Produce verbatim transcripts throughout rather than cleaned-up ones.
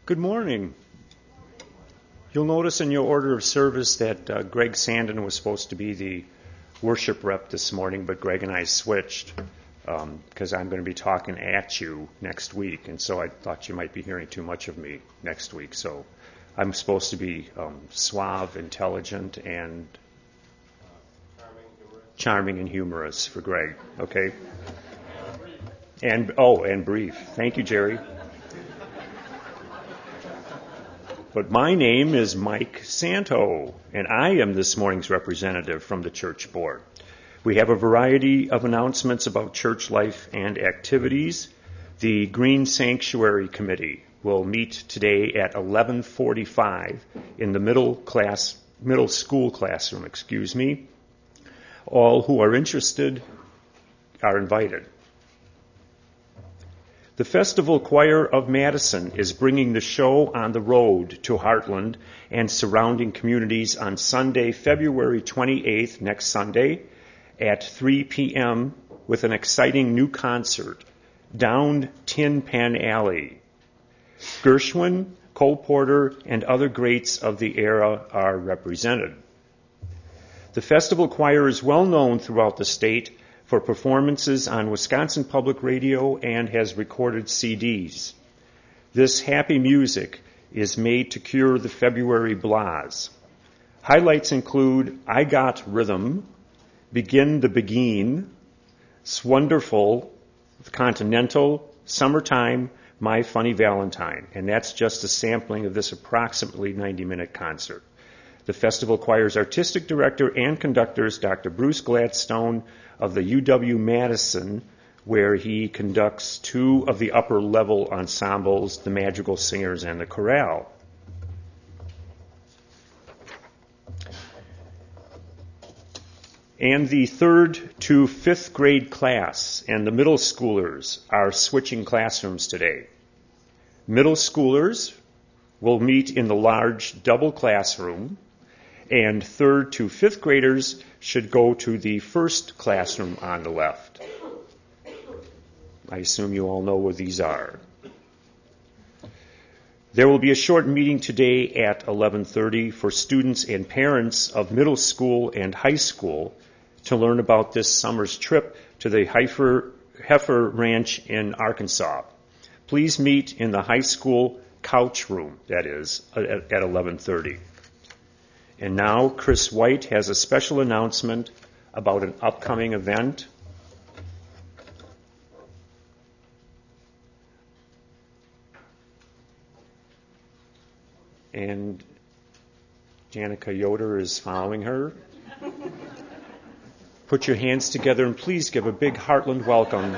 Good morning. You'll notice in your order of service that uh, Greg Sandin was supposed to be the worship rep this morning, but Greg and I switched because um, I'm going to be talking at you next week, and so I thought you might be hearing too much of me next week. So I'm supposed to be um, suave, intelligent, and charming and humorous for Greg, okay? And, oh, and brief. Thank you, Jerry. But my name is Mike Santo, and I am this morning's representative from the church board. We have a variety of announcements about church life and activities. The Green Sanctuary Committee will meet today at eleven forty-five in the middle class, middle school classroom, excuse me. All who are interested are invited. The Festival Choir of Madison is bringing the show on the road to Heartland and surrounding communities on Sunday, February twenty-eighth, next Sunday, at three p.m. with an exciting new concert, Down Tin Pan Alley. Gershwin, Cole Porter, and other greats of the era are represented. The Festival Choir is well known throughout the state for performances on Wisconsin Public Radio and has recorded C Ds. This happy music is made to cure the February blahs. Highlights include I Got Rhythm, Begin the Begin, Swonderful, Continental, Summertime, My Funny Valentine. And that's just a sampling of this approximately ninety-minute concert. The Festival Choir's artistic director and conductor is Doctor Bruce Gladstone of the U W-Madison, where he conducts two of the upper-level ensembles, the Madrigal Singers and the Chorale. And the third to fifth grade class and the middle schoolers are switching classrooms today. Middle schoolers will meet in the large double classroom, and third to fifth graders should go to the first classroom on the left. I assume you all know where these are. There will be a short meeting today at eleven thirty for students and parents of middle school and high school to learn about this summer's trip to the Heifer, Heifer Ranch in Arkansas. Please meet in the high school couch room, that is, at, at eleven thirty. And now Chris White has a special announcement about an upcoming event. And Janica Yoder is following her. Put your hands together and please give a big Heartland welcome.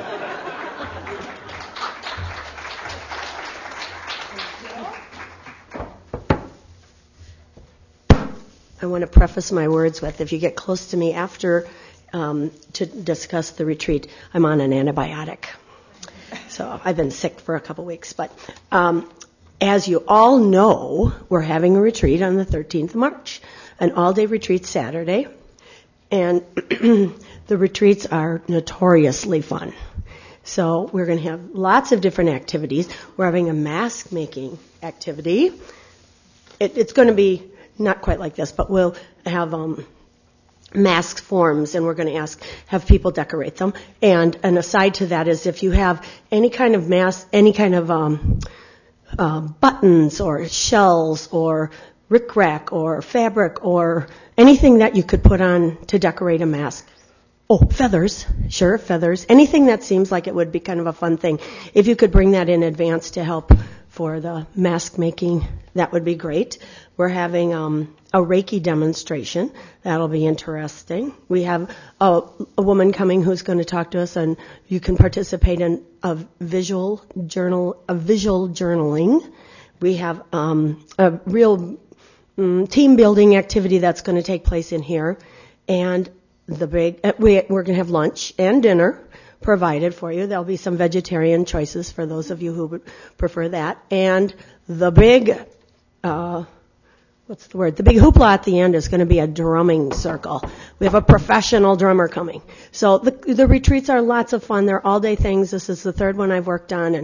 I want to preface my words with, if you get close to me after um, to discuss the retreat, I'm on an antibiotic. So I've been sick for a couple weeks. But um, as you all know, we're having a retreat on the thirteenth of March, an all-day retreat Saturday. And the retreats are notoriously fun. So we're going to have lots of different activities. We're having a mask-making activity. It, it's going to be not quite like this, but we'll have um, mask forms, and we're going to ask, have people decorate them. And an aside to that is if you have any kind of mask, any kind of um, uh, buttons or shells or rickrack or fabric or anything that you could put on to decorate a mask. Oh, feathers, sure, feathers. Anything that seems like it would be kind of a fun thing. If you could bring that in advance to help for the mask making, that would be great. We're having um, a Reiki demonstration. That'll be interesting. We have a, a woman coming who's going to talk to us, and you can participate in a visual journal, a visual journaling. We have um, a real um, team building activity that's going to take place in here, and the big uh, we, we're going to have lunch and dinner provided for you. There'll be some vegetarian choices for those of you who would prefer that. And the big, uh, what's the word? The big hoopla at the end is going to be a drumming circle. We have a professional drummer coming. So the, the retreats are lots of fun. They're all-day things. This is the third one I've worked on, and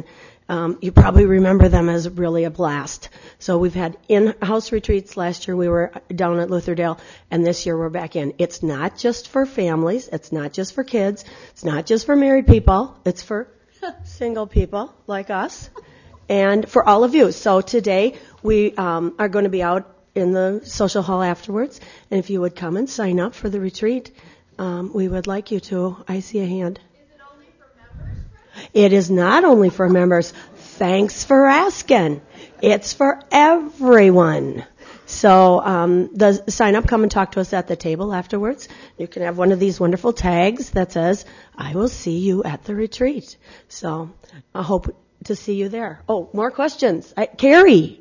Um, you probably remember them as really a blast. So we've had in-house retreats. Last year we were down at Lutherdale, and this year we're back in. It's not just for families. It's not just for kids. It's not just for married people. It's for single people like us and for all of you. So today we um, are going to be out in the social hall afterwards, and if you would come and sign up for the retreat, um, we would like you to. I see a hand. Is it only for members? It is not only for members. Thanks for asking. It's for everyone. So um, the sign up, come and talk to us at the table afterwards. You can have one of these wonderful tags that says, I will see you at the retreat. So I hope to see you there. Oh, more questions. I, Carrie.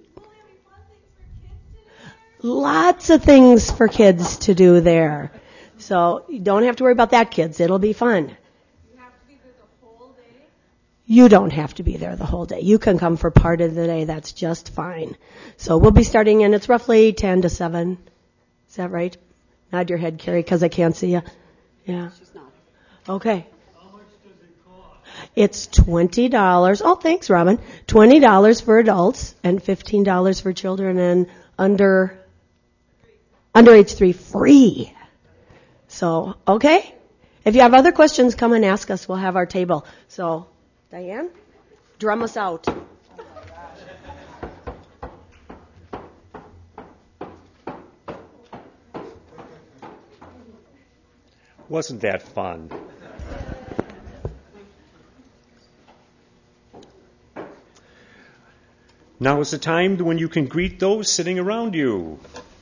Lots of things for kids to do there. So you don't have to worry about that, kids. It'll be fun. You have to be there the whole day? You don't have to be there the whole day. You can come for part of the day. That's just fine. So we'll be starting in, it's roughly ten to seven. Is that right? Nod your head, Carrie, because I can't see you. Yeah. She's not. Okay. How much does it cost? It's twenty dollars. Oh, thanks, Robin. twenty dollars for adults and fifteen dollars for children and under Under age three, free. So, okay. If you have other questions, come and ask us. We'll have our table. So, Diane, drum us out. Wasn't that fun? Now is the time when you can greet those sitting around you.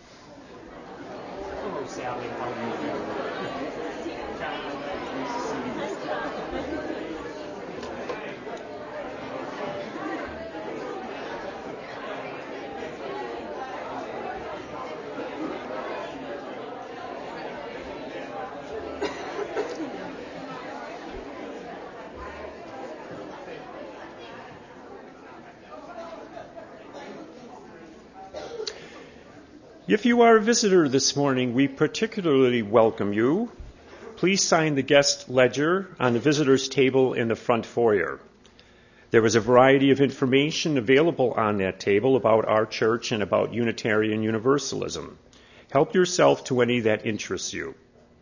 If you are a visitor this morning, we particularly welcome you. Please sign the guest ledger on the visitors table in the front foyer. There is a variety of information available on that table about our church and about Unitarian Universalism. Help yourself to any that interests you.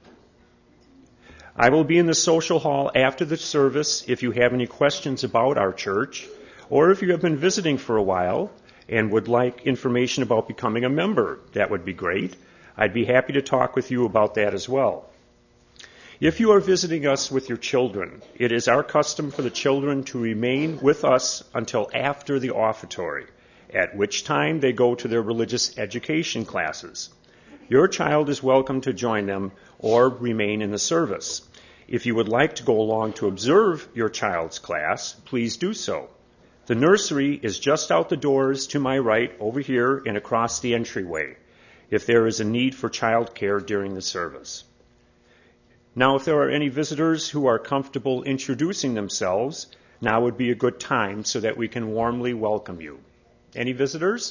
I will be in the social hall after the service if you have any questions about our church, or if you have been visiting for a while and would like information about becoming a member. That would be great. I'd be happy to talk with you about that as well. If you are visiting us with your children, it is our custom for the children to remain with us until after the offertory, at which time they go to their religious education classes. Your child is welcome to join them or remain in the service. If you would like to go along to observe your child's class, please do so. The nursery is just out the doors to my right over here and across the entryway, if there is a need for childcare during the service. Now, if there are any visitors who are comfortable introducing themselves, now would be a good time so that we can warmly welcome you. Any visitors?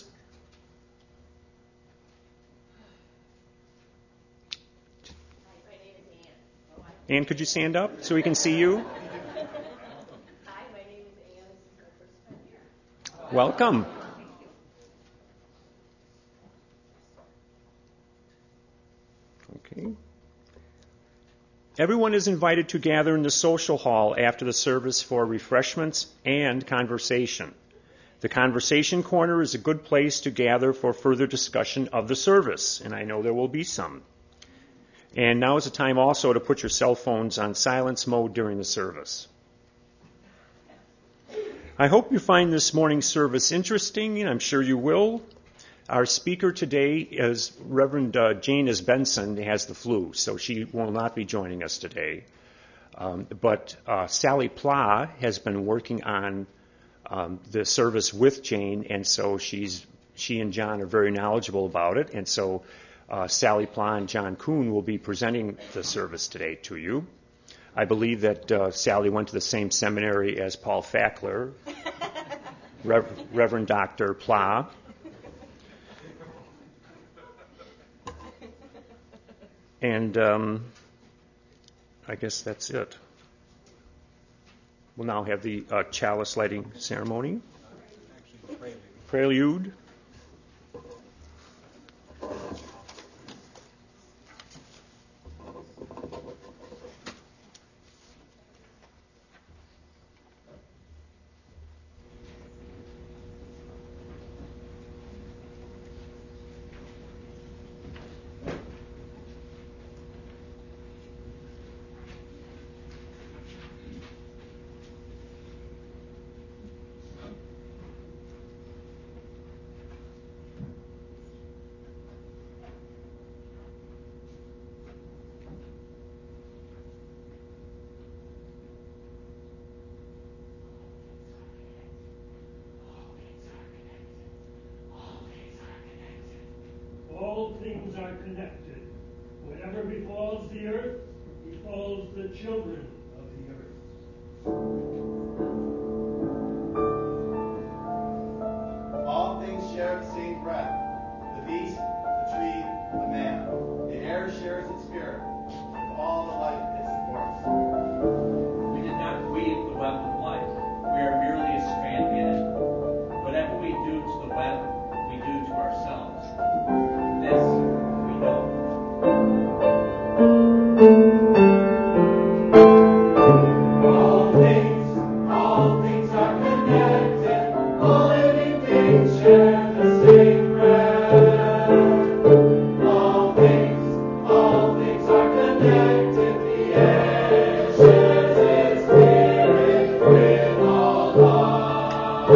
My name is Ann. Ann, could you stand up so we can see you? Hi, my name is Ann. This is my first time here. Welcome. Okay. Everyone is invited to gather in the social hall after the service for refreshments and conversation. The conversation corner is a good place to gather for further discussion of the service, and I know there will be some. And now is the time also to put your cell phones on silence mode during the service. I hope you find this morning's service interesting, and I'm sure you will. Our speaker today is Reverend uh, Jane Benson, has the flu, so she will not be joining us today. Um, but uh, Sally Pla has been working on um, the service with Jane, and so she's she and John are very knowledgeable about it. And so uh, Sally Pla and John Kuhn will be presenting the service today to you. I believe that uh, Sally went to the same seminary as Paul Fackler, Rev- Reverend Doctor Pla. And um, I guess that's it. We'll now have the uh, chalice lighting ceremony. Prelude. All things are connected. Whatever befalls the earth, befalls the children of the earth. All things share the same breath. The beast, the tree, the man. The air shares its spirit with all the life it supports. We did not weave the web of life. We are merely a strand in it. Whatever we do to the web, we do to ourselves. This we know. All things, all things are connected. All living things share the same breath. All things, all things are connected. The air shares its spirit with all life.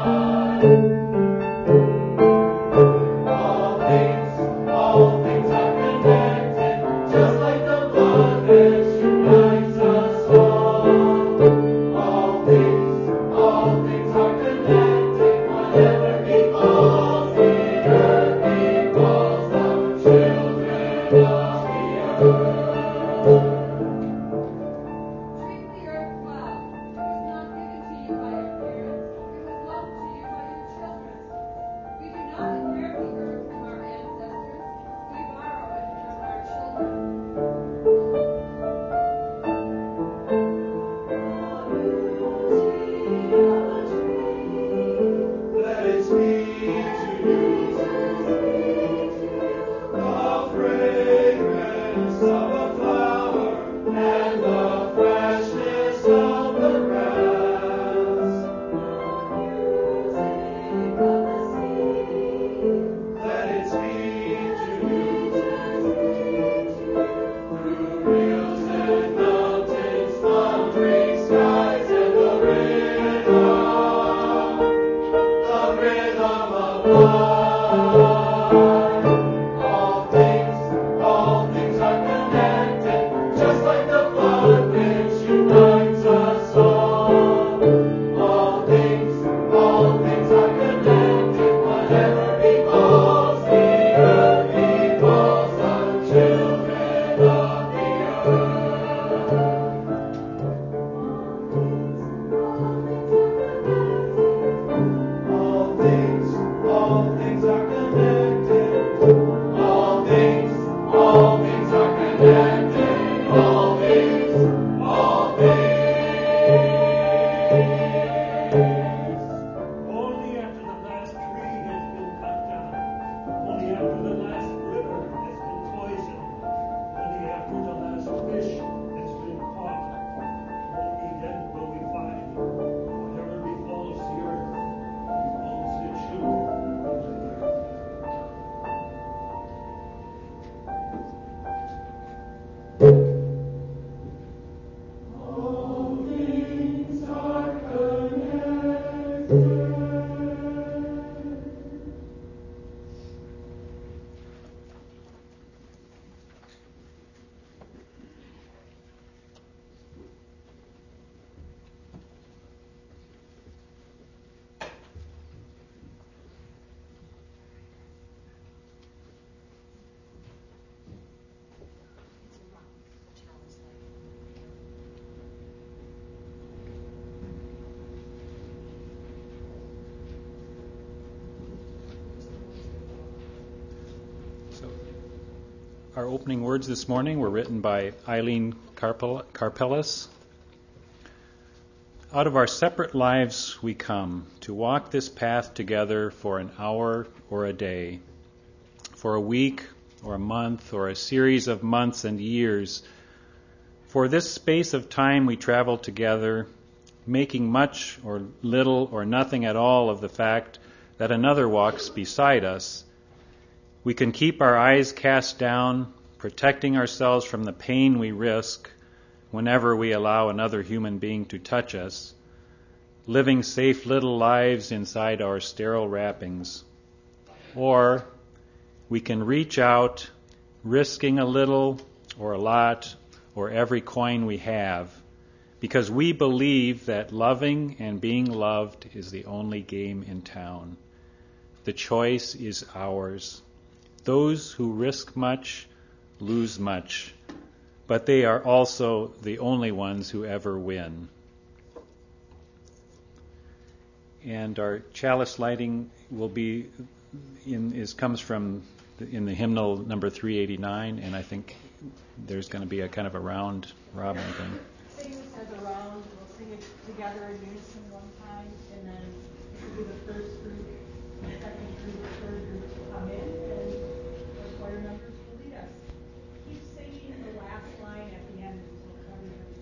All things, all things are connected, just like the blood that unites us all. All things, all things are connected. Whatever befalls the earth befalls the children of the earth. Treat the earth well. It was not given to you by your parents. It was loaned to you by your children. We do not inherit the earth from our ancestors. We borrow it from our children. Let it speak to you the fragrance of a flower and the freshness of the grass. Let it speak to you through hills and mountains, thundering skies, and the rhythm, the rhythm of life. All things, all things are connected, just like the blood which unites us all. All things, all things are connected. Whatever befalls the earth befalls the children of the earth. All things, all things are connected. All things, all things are connected. All things, all things. Only after the last tree has been cut down, only after the last river has been poisoned, only after the last fish has been caught, only then will we find whatever befalls the earth, befalls the children of the earth. All things are connected. So, our opening words this morning were written by Eileen Carpel- Carpelis. Out of our separate lives we come to walk this path together for an hour or a day, for a week or a month or a series of months and years. For this space of time we travel together, making much or little or nothing at all of the fact that another walks beside us. We can keep our eyes cast down, protecting ourselves from the pain we risk whenever we allow another human being to touch us, living safe little lives inside our sterile wrappings. Or we can reach out, risking a little or a lot or every coin we have, because we believe that loving and being loved is the only game in town. The choice is ours. Those who risk much lose much, but they are also the only ones who ever win. And our chalice lighting will be in is comes from the, in the hymnal number three eighty-nine, and I think there's going to be a kind of a round robin thing. Sing this as a round. We'll sing it together in unison one time, and then this will be the first group, the second group, the third group to come in, and the choir members will lead us. Keep singing the last line at the end until everybody's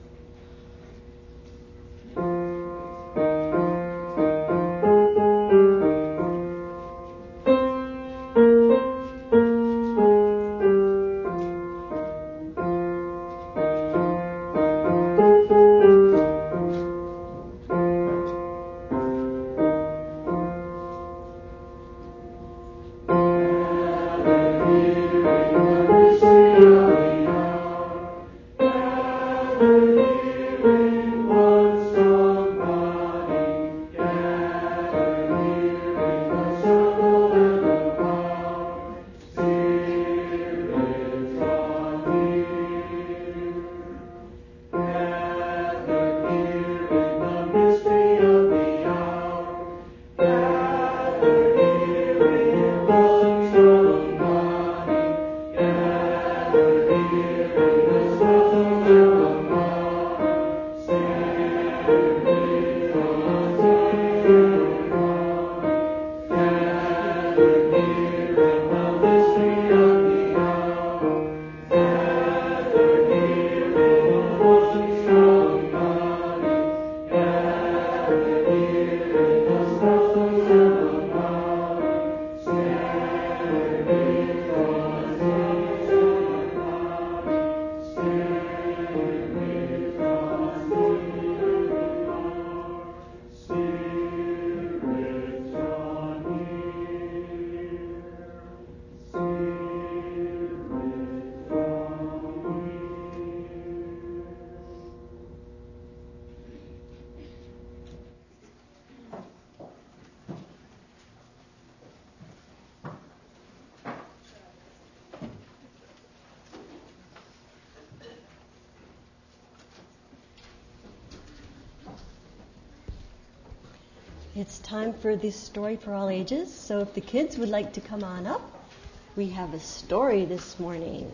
It's time for the story for all ages. So if the kids would like to come on up, we have a story this morning.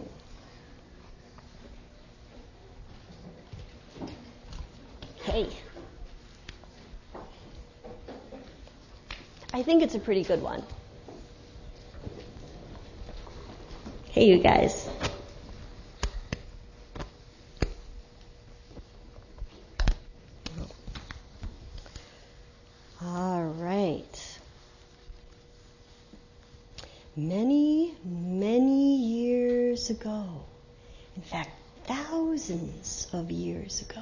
Hey. I think it's a pretty good one. Hey, you guys. All right. Many, many years ago, in fact, thousands of years ago,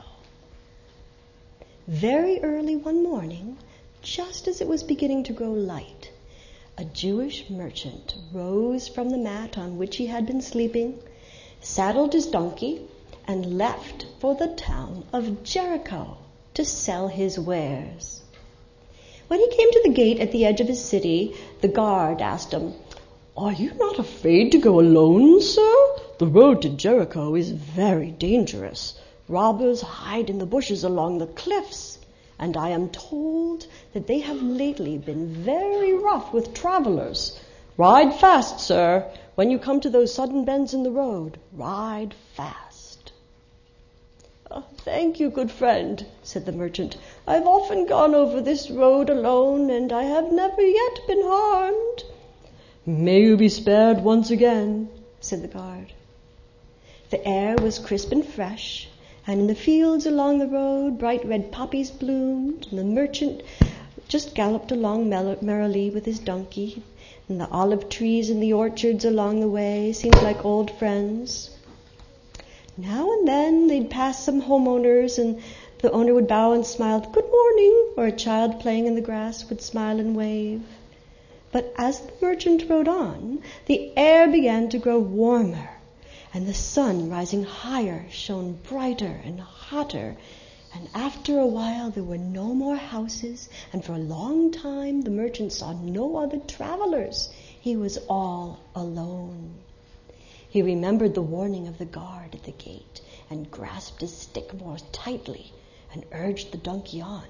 very early one morning, just as it was beginning to grow light, a Jewish merchant rose from the mat on which he had been sleeping, saddled his donkey, and left for the town of Jericho to sell his wares. When he came to the gate at the edge of his city, the guard asked him, "Are you not afraid to go alone, sir? The road to Jericho is very dangerous. Robbers hide in the bushes along the cliffs, and I am told that they have lately been very rough with travelers. Ride fast, sir. When you come to those sudden bends in the road, ride fast." "Oh, thank you, good friend," said the merchant. "I've often gone over this road alone, and I have never yet been harmed." "May you be spared once again," said the guard. The air was crisp and fresh, and in the fields along the road bright red poppies bloomed, and the merchant just galloped along merrily with his donkey, and the olive trees in the orchards along the way seemed like old friends. Now and then they'd pass some homeowners, and the owner would bow and smile, "Good morning," or a child playing in the grass would smile and wave. But as the merchant rode on, the air began to grow warmer, and the sun, rising higher, shone brighter and hotter, and after a while there were no more houses, and for a long time the merchant saw no other travelers. He was all alone. He remembered the warning of the guard at the gate, and grasped his stick more tightly, and urged the donkey on.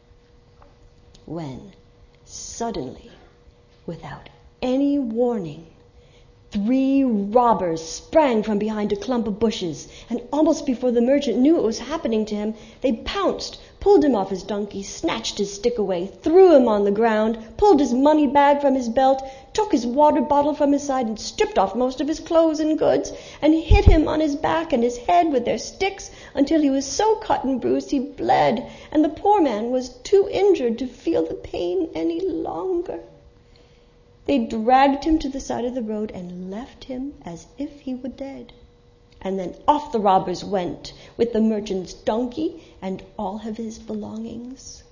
When, suddenly, without any warning, three robbers sprang from behind a clump of bushes, and almost before the merchant knew what was happening to him, they pounced, pulled him off his donkey, snatched his stick away, threw him on the ground, pulled his money bag from his belt, took his water bottle from his side, and stripped off most of his clothes and goods, and hit him on his back and his head with their sticks until he was so cut and bruised he bled, and the poor man was too injured to feel the pain any longer. They dragged him to the side of the road and left him as if he were dead. And then off the robbers went with the merchant's donkey and all of his belongings.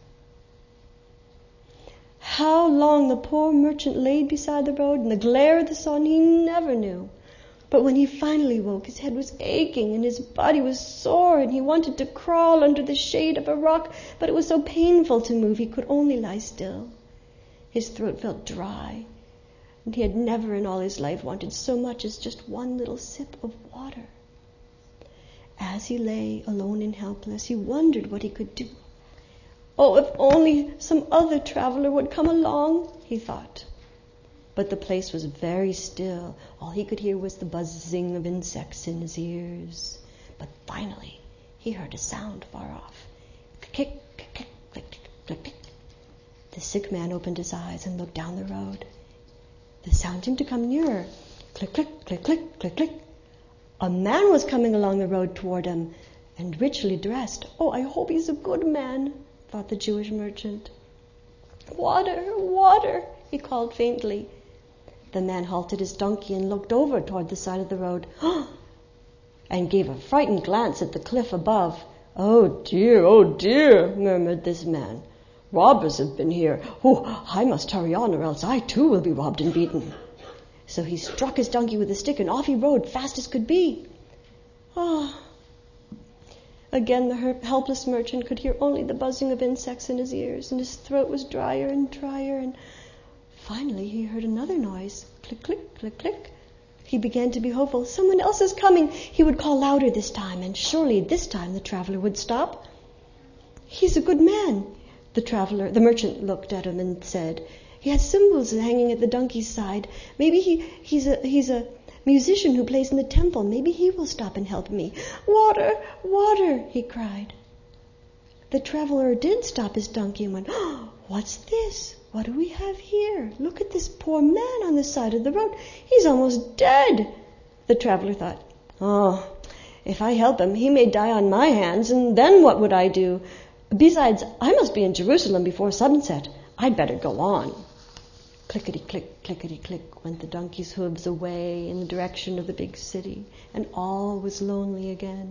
How long the poor merchant laid beside the road in the glare of the sun he never knew. But when he finally woke, his head was aching and his body was sore, and he wanted to crawl under the shade of a rock, but it was so painful to move he could only lie still. His throat felt dry, and he had never in all his life wanted so much as just one little sip of water. As he lay alone and helpless, he wondered what he could do. Oh, if only some other traveler would come along, he thought. But the place was very still. All he could hear was the buzzing of insects in his ears. But finally, he heard a sound far off. Click, click, click, click, click, click. The sick man opened his eyes and looked down the road. The sound seemed to come nearer. Click, click, click, click, click, click. A man was coming along the road toward him, and richly dressed. "Oh, I hope he's a good man," thought the Jewish merchant. "Water, water," he called faintly. The man halted his donkey and looked over toward the side of the road, and gave a frightened glance at the cliff above. "Oh dear, oh dear," murmured this man. "Robbers have been here. Oh, I must hurry on, or else I too will be robbed and beaten." So he struck his donkey with a stick, and off he rode, fast as could be. Ah! Again the helpless merchant could hear only the buzzing of insects in his ears, and his throat was drier and drier, and finally he heard another noise. Click, click, click, click. He began to be hopeful. Someone else is coming. He would call louder this time, and surely this time the traveler would stop. "He's a good man." The traveler, the merchant looked at him and said, "He has cymbals hanging at the donkey's side. Maybe he, he's a he's a musician who plays in the temple. Maybe he will stop and help me." "Water, water," he cried. The traveler did stop his donkey and went, "Oh, what's this? What do we have here? Look at this poor man on the side of the road. He's almost dead." The traveler thought, "Oh, if I help him, he may die on my hands, and then what would I do? Besides, I must be in Jerusalem before sunset. I'd better go on." Clickety-click, clickety-click went the donkey's hooves away in the direction of the big city, and all was lonely again.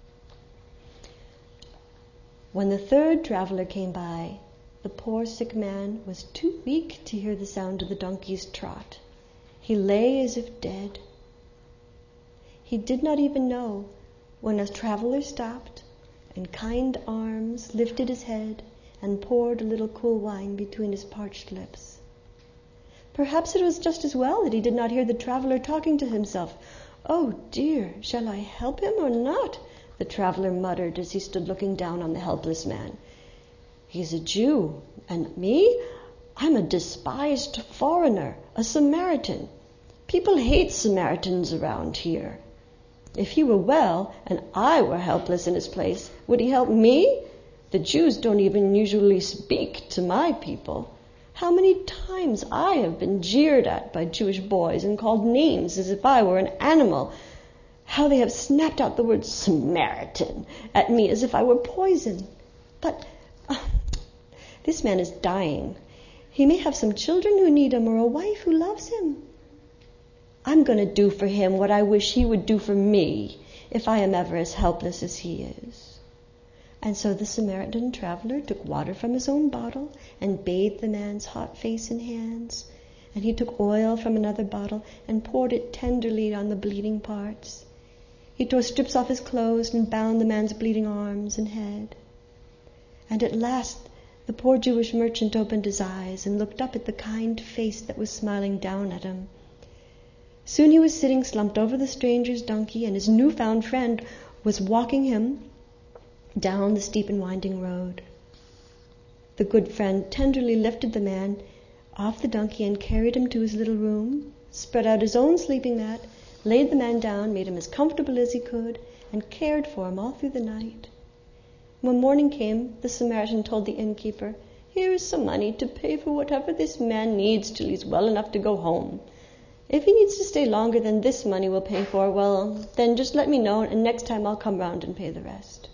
When the third traveler came by, the poor sick man was too weak to hear the sound of the donkey's trot. He lay as if dead. He did not even know when a traveler stopped, and kind arms lifted his head and poured a little cool wine between his parched lips. Perhaps it was just as well that he did not hear the traveler talking to himself. "Oh dear, shall I help him or not?" the traveler muttered as he stood looking down on the helpless man. "He's a Jew, and me? I'm a despised foreigner, a Samaritan. People hate Samaritans around here. If he were well and I were helpless in his place, would he help me? The Jews don't even usually speak to my people. How many times I have been jeered at by Jewish boys and called names as if I were an animal. How they have snapped out the word Samaritan at me as if I were poison. But uh, this man is dying. He may have some children who need him or a wife who loves him. I'm going to do for him what I wish he would do for me if I am ever as helpless as he is. And so the Samaritan traveler took water from his own bottle and bathed the man's hot face and hands. And he took oil from another bottle and poured it tenderly on the bleeding parts. He tore strips off his clothes and bound the man's bleeding arms and head. And at last the poor Jewish merchant opened his eyes and looked up at the kind face that was smiling down at him. Soon he was sitting slumped over the stranger's donkey, and his newfound friend was walking him down the steep and winding road. The good friend tenderly lifted the man off the donkey and carried him to his little room, spread out his own sleeping mat, laid the man down, made him as comfortable as he could, and cared for him all through the night. When morning came, the Samaritan told the innkeeper, "Here is some money to pay for whatever this man needs till he's well enough to go home. If he needs to stay longer than this money will pay for, well, then just let me know, and next time I'll come round and pay the rest."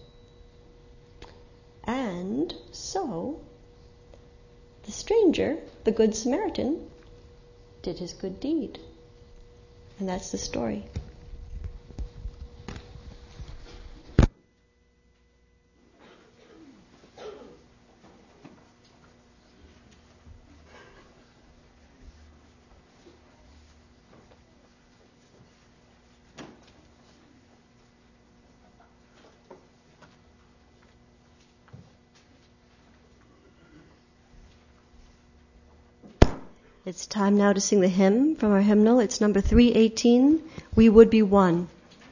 And so the stranger, the Good Samaritan, did his good deed. And that's the story. It's time now to sing the hymn from our hymnal. It's number three eighteen, We Would Be One.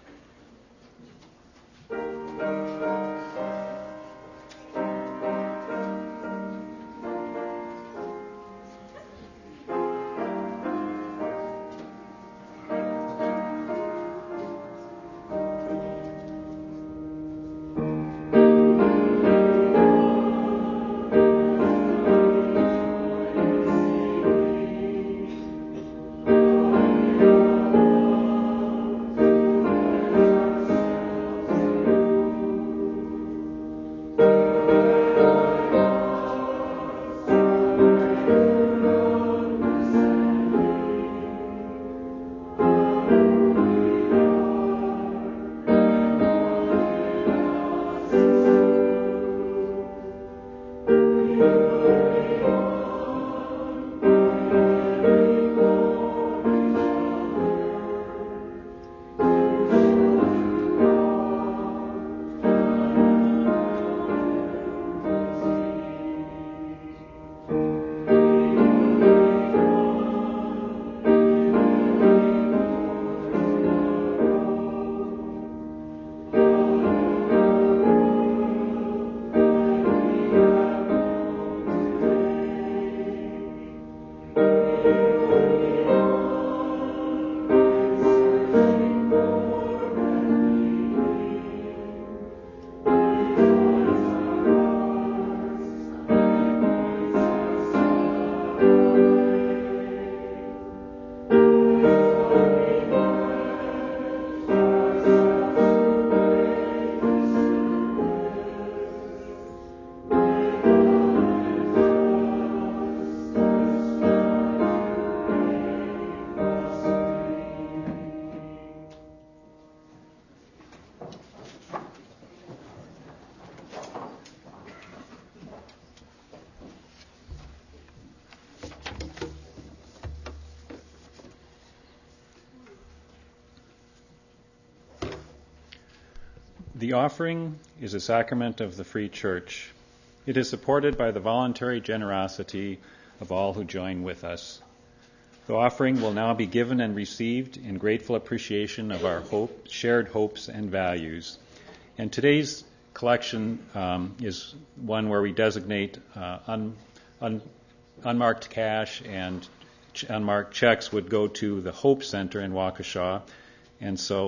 The offering is a sacrament of the Free Church. It is supported by the voluntary generosity of all who join with us. The offering will now be given and received in grateful appreciation of our hope, shared hopes and values. And today's collection um, is one where we designate uh, un, un, unmarked cash and ch- unmarked checks would go to the Hope Center in Waukesha. And so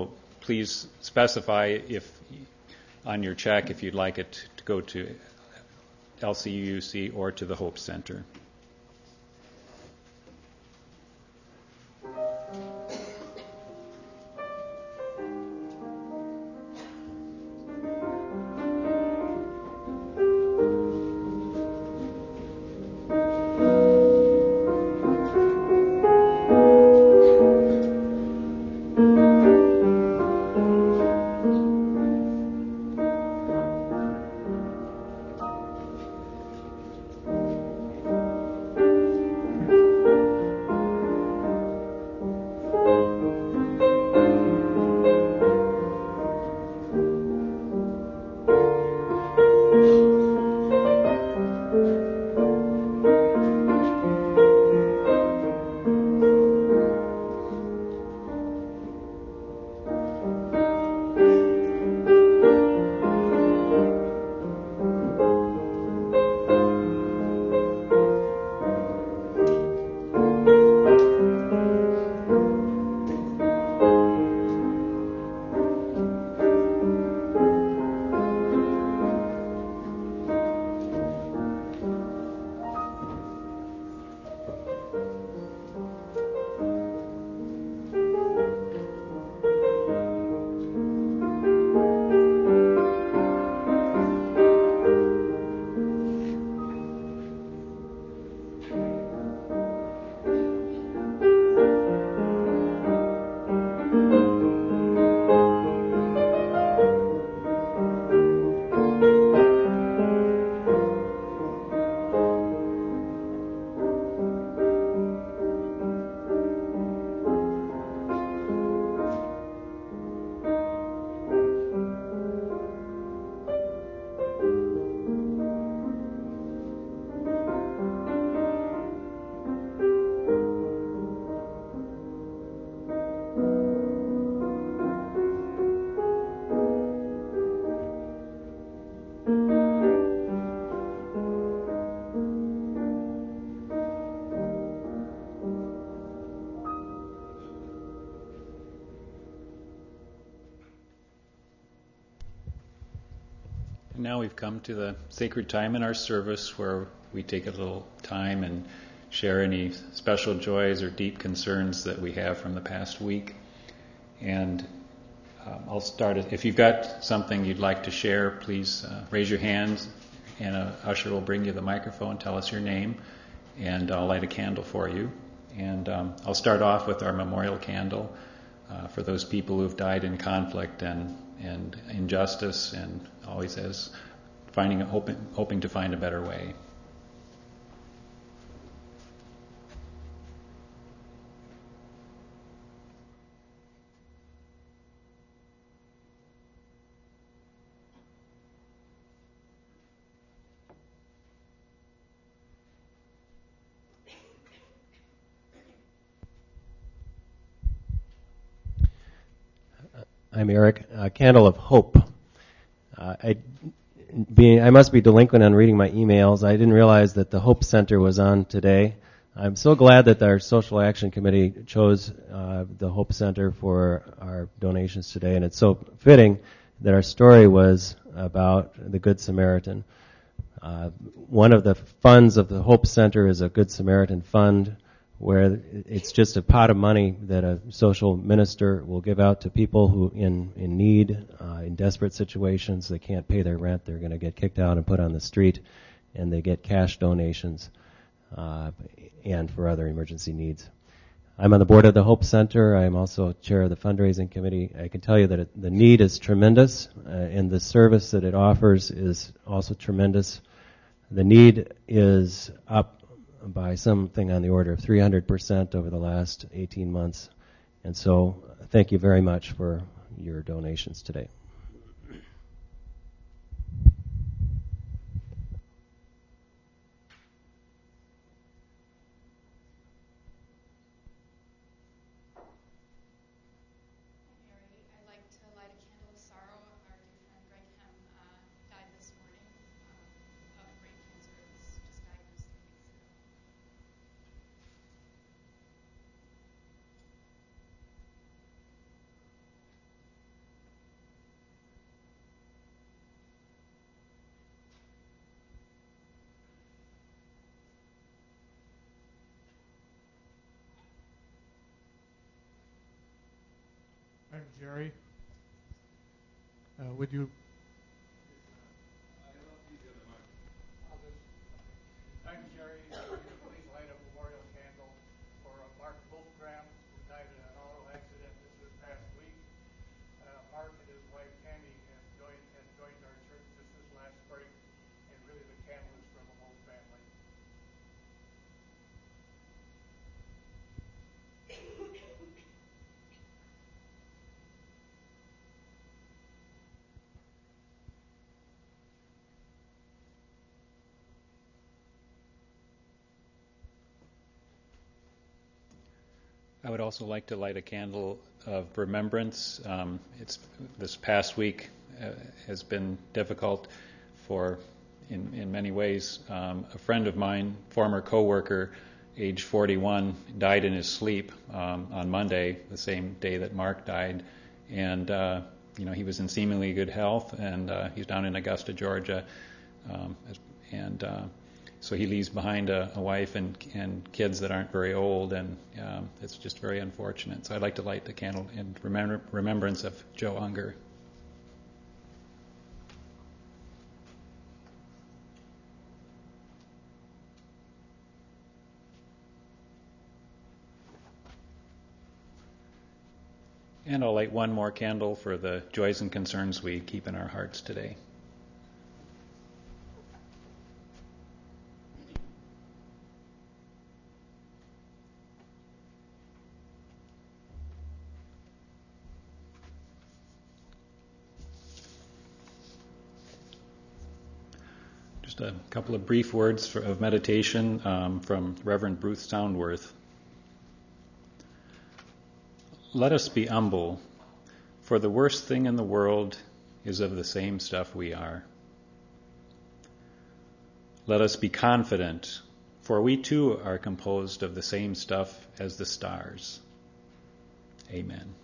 please specify if on your check if you'd like it to go to L C U U C or to the Hope Center. Now we've come to the sacred time in our service where we take a little time and share any special joys or deep concerns that we have from the past week. And um, I'll start it. If you've got something you'd like to share, please uh, raise your hand, and an usher will bring you the microphone, tell us your name, and I'll light a candle for you. And um, I'll start off with our memorial candle uh, for those people who've died in conflict and, and injustice, and always as finding, hoping, hoping to find a better way. I'm Eric. Uh, Candle of Hope. Uh, I, being, I must be delinquent on reading my emails. I didn't realize that the Hope Center was on today. I'm so glad that our Social Action Committee chose uh, the Hope Center for our donations today, and it's so fitting that our story was about the Good Samaritan. Uh, one of the funds of the Hope Center is a Good Samaritan Fund, where it's just a pot of money that a social minister will give out to people who in, in need, uh, in desperate situations. They can't pay their rent. They're going to get kicked out and put on the street, and they get cash donations uh, and for other emergency needs. I'm on the board of the Hope Center. I'm also chair of the fundraising committee. I can tell you that it, the need is tremendous, uh, and the service that it offers is also tremendous. The need is up by something on the order of three hundred percent over the last eighteen months. And so thank you very much for your donations today. I'd like to light a candle of sorrow. Our dear friend Greg Hem uh, died this morning um, of brain cancer. It was just diagnosed three weeks ago. friend Jerry. Uh, would you? I'm Jerry. Please light a memorial candle for uh, Mark Wolfgram, who died in an auto accident this, this past week. Uh, Mark and his wife Tammy have joined, have joined our church just this last spring, and really the candle is for the whole family. I would also like to light a candle of remembrance. Um, it's this past week uh, has been difficult for, in in many ways. Um, a friend of mine, former coworker, age forty-one, died in his sleep um, on Monday, the same day that Mark died, and uh, you know he was in seemingly good health, and uh, he's down in Augusta, Georgia, um, and. Uh, So he leaves behind a, a wife and, and kids that aren't very old, and um, it's just very unfortunate. So I'd like to light the candle in remember, remembrance of Joe Unger. And I'll light one more candle for the joys and concerns we keep in our hearts today. Just a couple of brief words for, of meditation um, from Reverend Bruce Soundworth. Let us be humble, for the worst thing in the world is of the same stuff we are. Let us be confident, for we too are composed of the same stuff as the stars. Amen.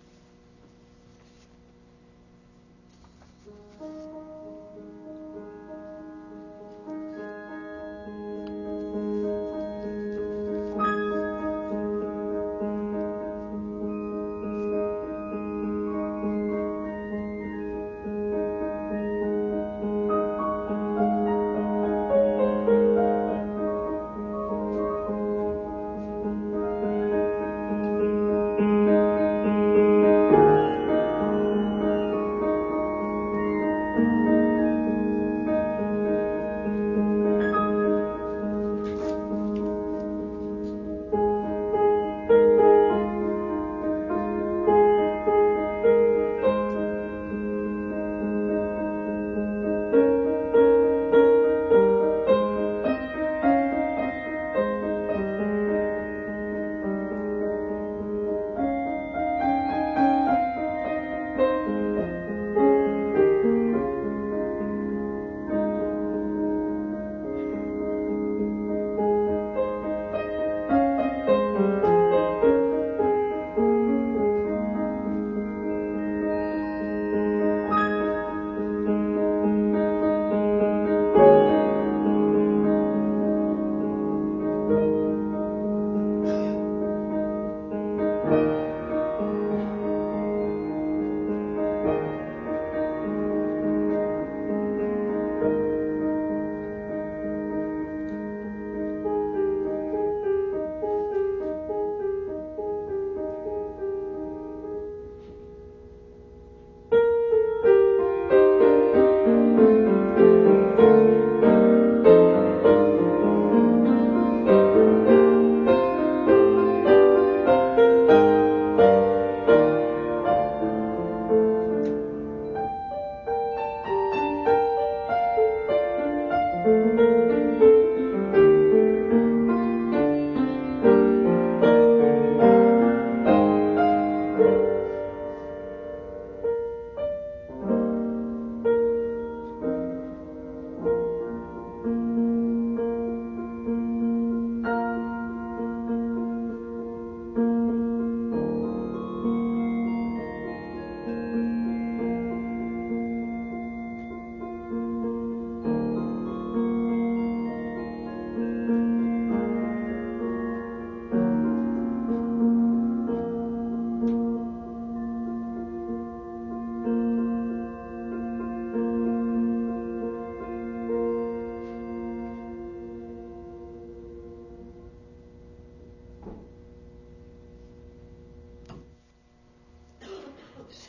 Thank you.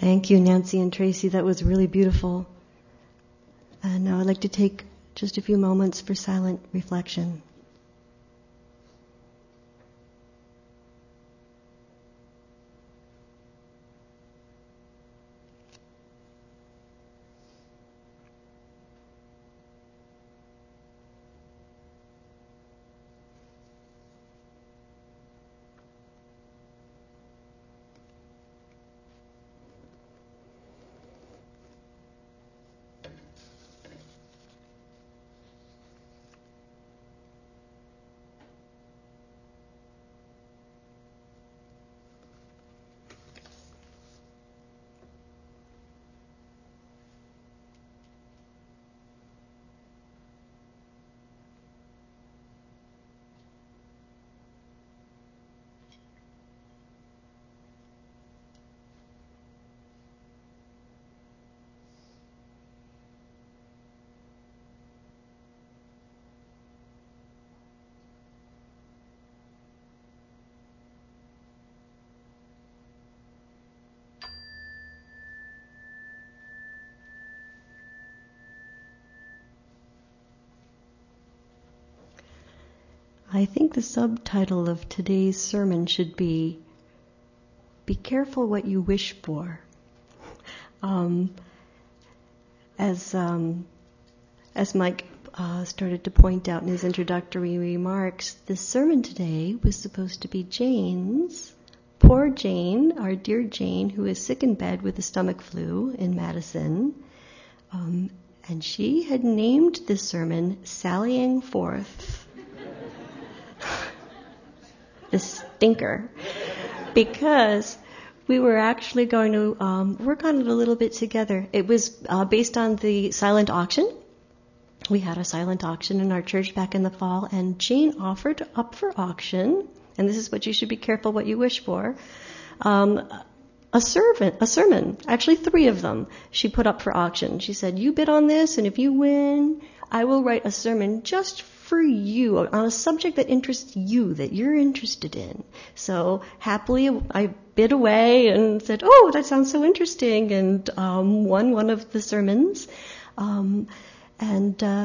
Thank you, Nancy and Tracy. That was really beautiful. And now I'd like to take just a few moments for silent reflection. I think the subtitle of today's sermon should be, Be Careful What You Wish For. Um, as, um, as Mike uh, started to point out in his introductory remarks, this sermon today was supposed to be Jane's. Poor Jane, our dear Jane, who is sick in bed with the stomach flu in Madison. Um, and she had named this sermon Sallying Forth. The stinker, because we were actually going to um, work on it a little bit together. It was uh, based on the silent auction. We had a silent auction in our church back in the fall, and Jane offered up for auction, and this is what you should be careful what you wish for, um, a servant, a sermon, actually three of them she put up for auction. She said, you bid on this, and if you win, I will write a sermon just for you on a subject that interests you, that you're interested in. So happily I bid away and said, oh, that sounds so interesting, and um, won one of the sermons. Um, and uh,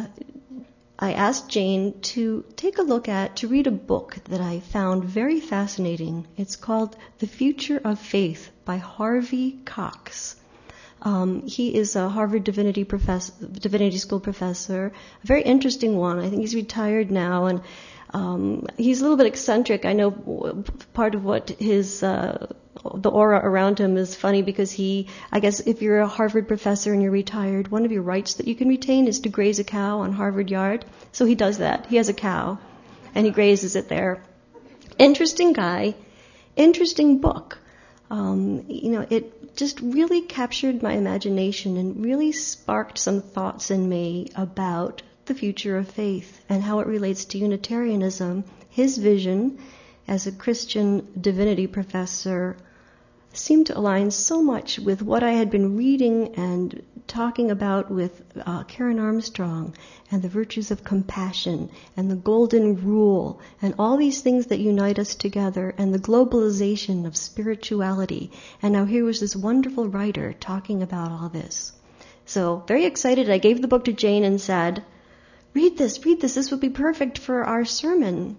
I asked Jane to take a look at, to read a book that I found very fascinating. It's called The Future of Faith by Harvey Cox. Um, he is a Harvard Divinity professor, Divinity School professor, a very interesting one. I think he's retired now, and um, he's a little bit eccentric. I know part of what his uh, the aura around him is funny because he, I guess, if you're a Harvard professor and you're retired, one of your rights that you can retain is to graze a cow on Harvard Yard. So he does that. He has a cow, and he grazes it there. Interesting guy, interesting book. Um, you know, it just really captured my imagination and really sparked some thoughts in me about the future of faith and how it relates to Unitarianism. His vision as a Christian divinity professor seemed to align so much with what I had been reading and talking about with uh, Karen Armstrong and the virtues of compassion and the golden rule and all these things that unite us together and the globalization of spirituality. And now here was this wonderful writer talking about all this. So very excited, I gave the book to Jane and said, read this, read this, this would be perfect for our sermon.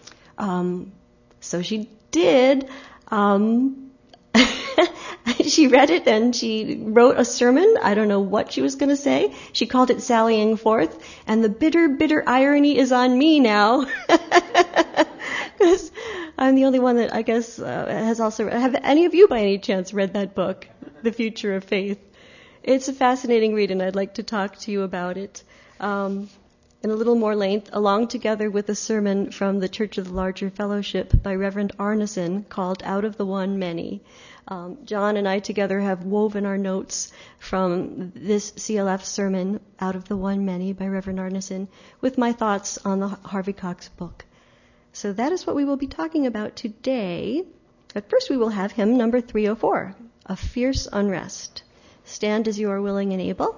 Um, so she did. Um, She read it and she wrote a sermon. I don't know what she was going to say. She called it Sallying Forth. And the bitter, bitter irony is on me now. Because I'm the only one that I guess uh, has also, have any of you by any chance read that book, The Future of Faith? It's a fascinating read and I'd like to talk to you about it. Um, in a little more length, along together with a sermon from the Church of the Larger Fellowship by Reverend Arneson called Out of the One Many. Um, John and I together have woven our notes from this C L F sermon, Out of the One Many, by Reverend Arneson, with my thoughts on the Harvey Cox book. So that is what we will be talking about today. But first we will have hymn number three oh four, A Fierce Unrest. Stand as you are willing and able.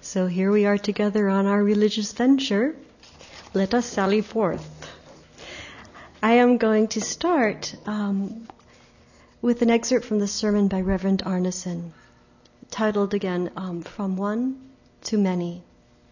So here we are together on our religious venture. Let us sally forth. I am going to start um, with an excerpt from the sermon by Reverend Arneson, titled again, um, From One to Many.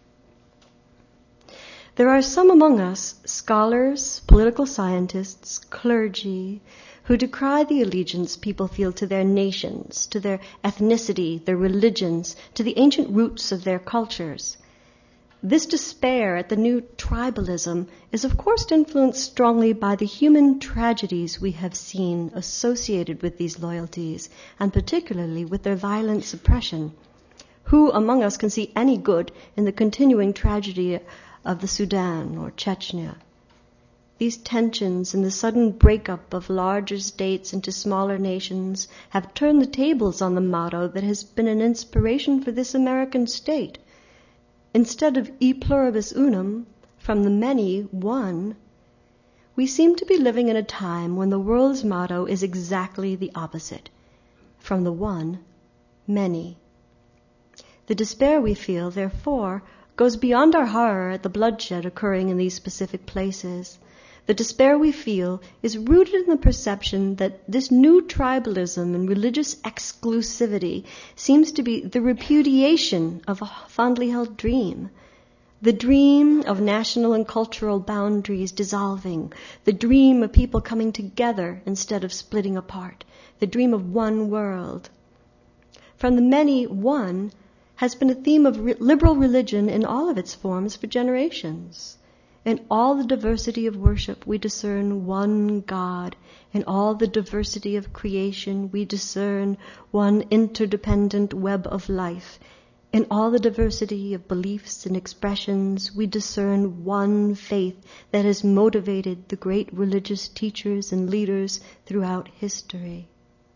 There are some among us, scholars, political scientists, clergy, who decry the allegiance people feel to their nations, to their ethnicity, their religions, to the ancient roots of their cultures. This despair at the new tribalism is of course influenced strongly by the human tragedies we have seen associated with these loyalties, and particularly with their violent suppression. Who among us can see any good in the continuing tragedy of the Sudan or Chechnya? These tensions and the sudden breakup of larger states into smaller nations have turned the tables on the motto that has been an inspiration for this American state. Instead of e pluribus unum, from the many, one, we seem to be living in a time when the world's motto is exactly the opposite. From the one, many. The despair we feel, therefore, goes beyond our horror at the bloodshed occurring in these specific places. The despair we feel is rooted in the perception that this new tribalism and religious exclusivity seems to be the repudiation of a fondly held dream. The dream of national and cultural boundaries dissolving. The dream of people coming together instead of splitting apart. The dream of one world. From the many, one has been a theme of re- liberal religion in all of its forms for generations. In all the diversity of worship, we discern one God. In all the diversity of creation, we discern one interdependent web of life. In all the diversity of beliefs and expressions, we discern one faith that has motivated the great religious teachers and leaders throughout history.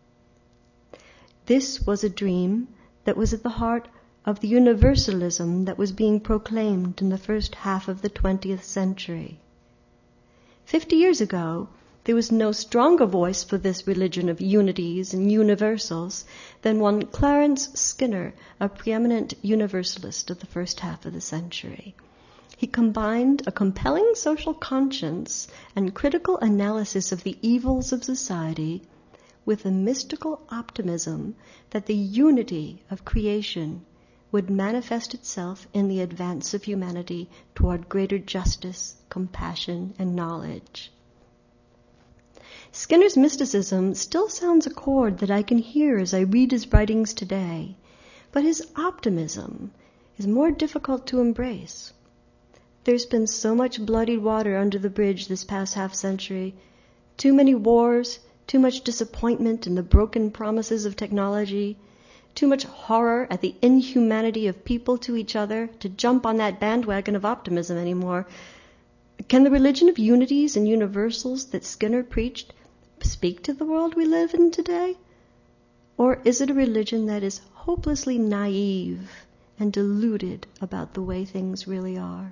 This was a dream that was at the heart of the universalism that was being proclaimed in the first half of the twentieth century. Fifty years ago, there was no stronger voice for this religion of unities and universals than one Clarence Skinner, a preeminent universalist of the first half of the century. He combined a compelling social conscience and critical analysis of the evils of society with a mystical optimism that the unity of creation would manifest itself in the advance of humanity toward greater justice, compassion, and knowledge. Skinner's mysticism still sounds a chord that I can hear as I read his writings today, but his optimism is more difficult to embrace. There's been so much bloodied water under the bridge this past half century, too many wars, too much disappointment in the broken promises of technology, too much horror at the inhumanity of people to each other to jump on that bandwagon of optimism anymore. Can the religion of unities and universals that Skinner preached speak to the world we live in today? Or is it a religion that is hopelessly naive and deluded about the way things really are?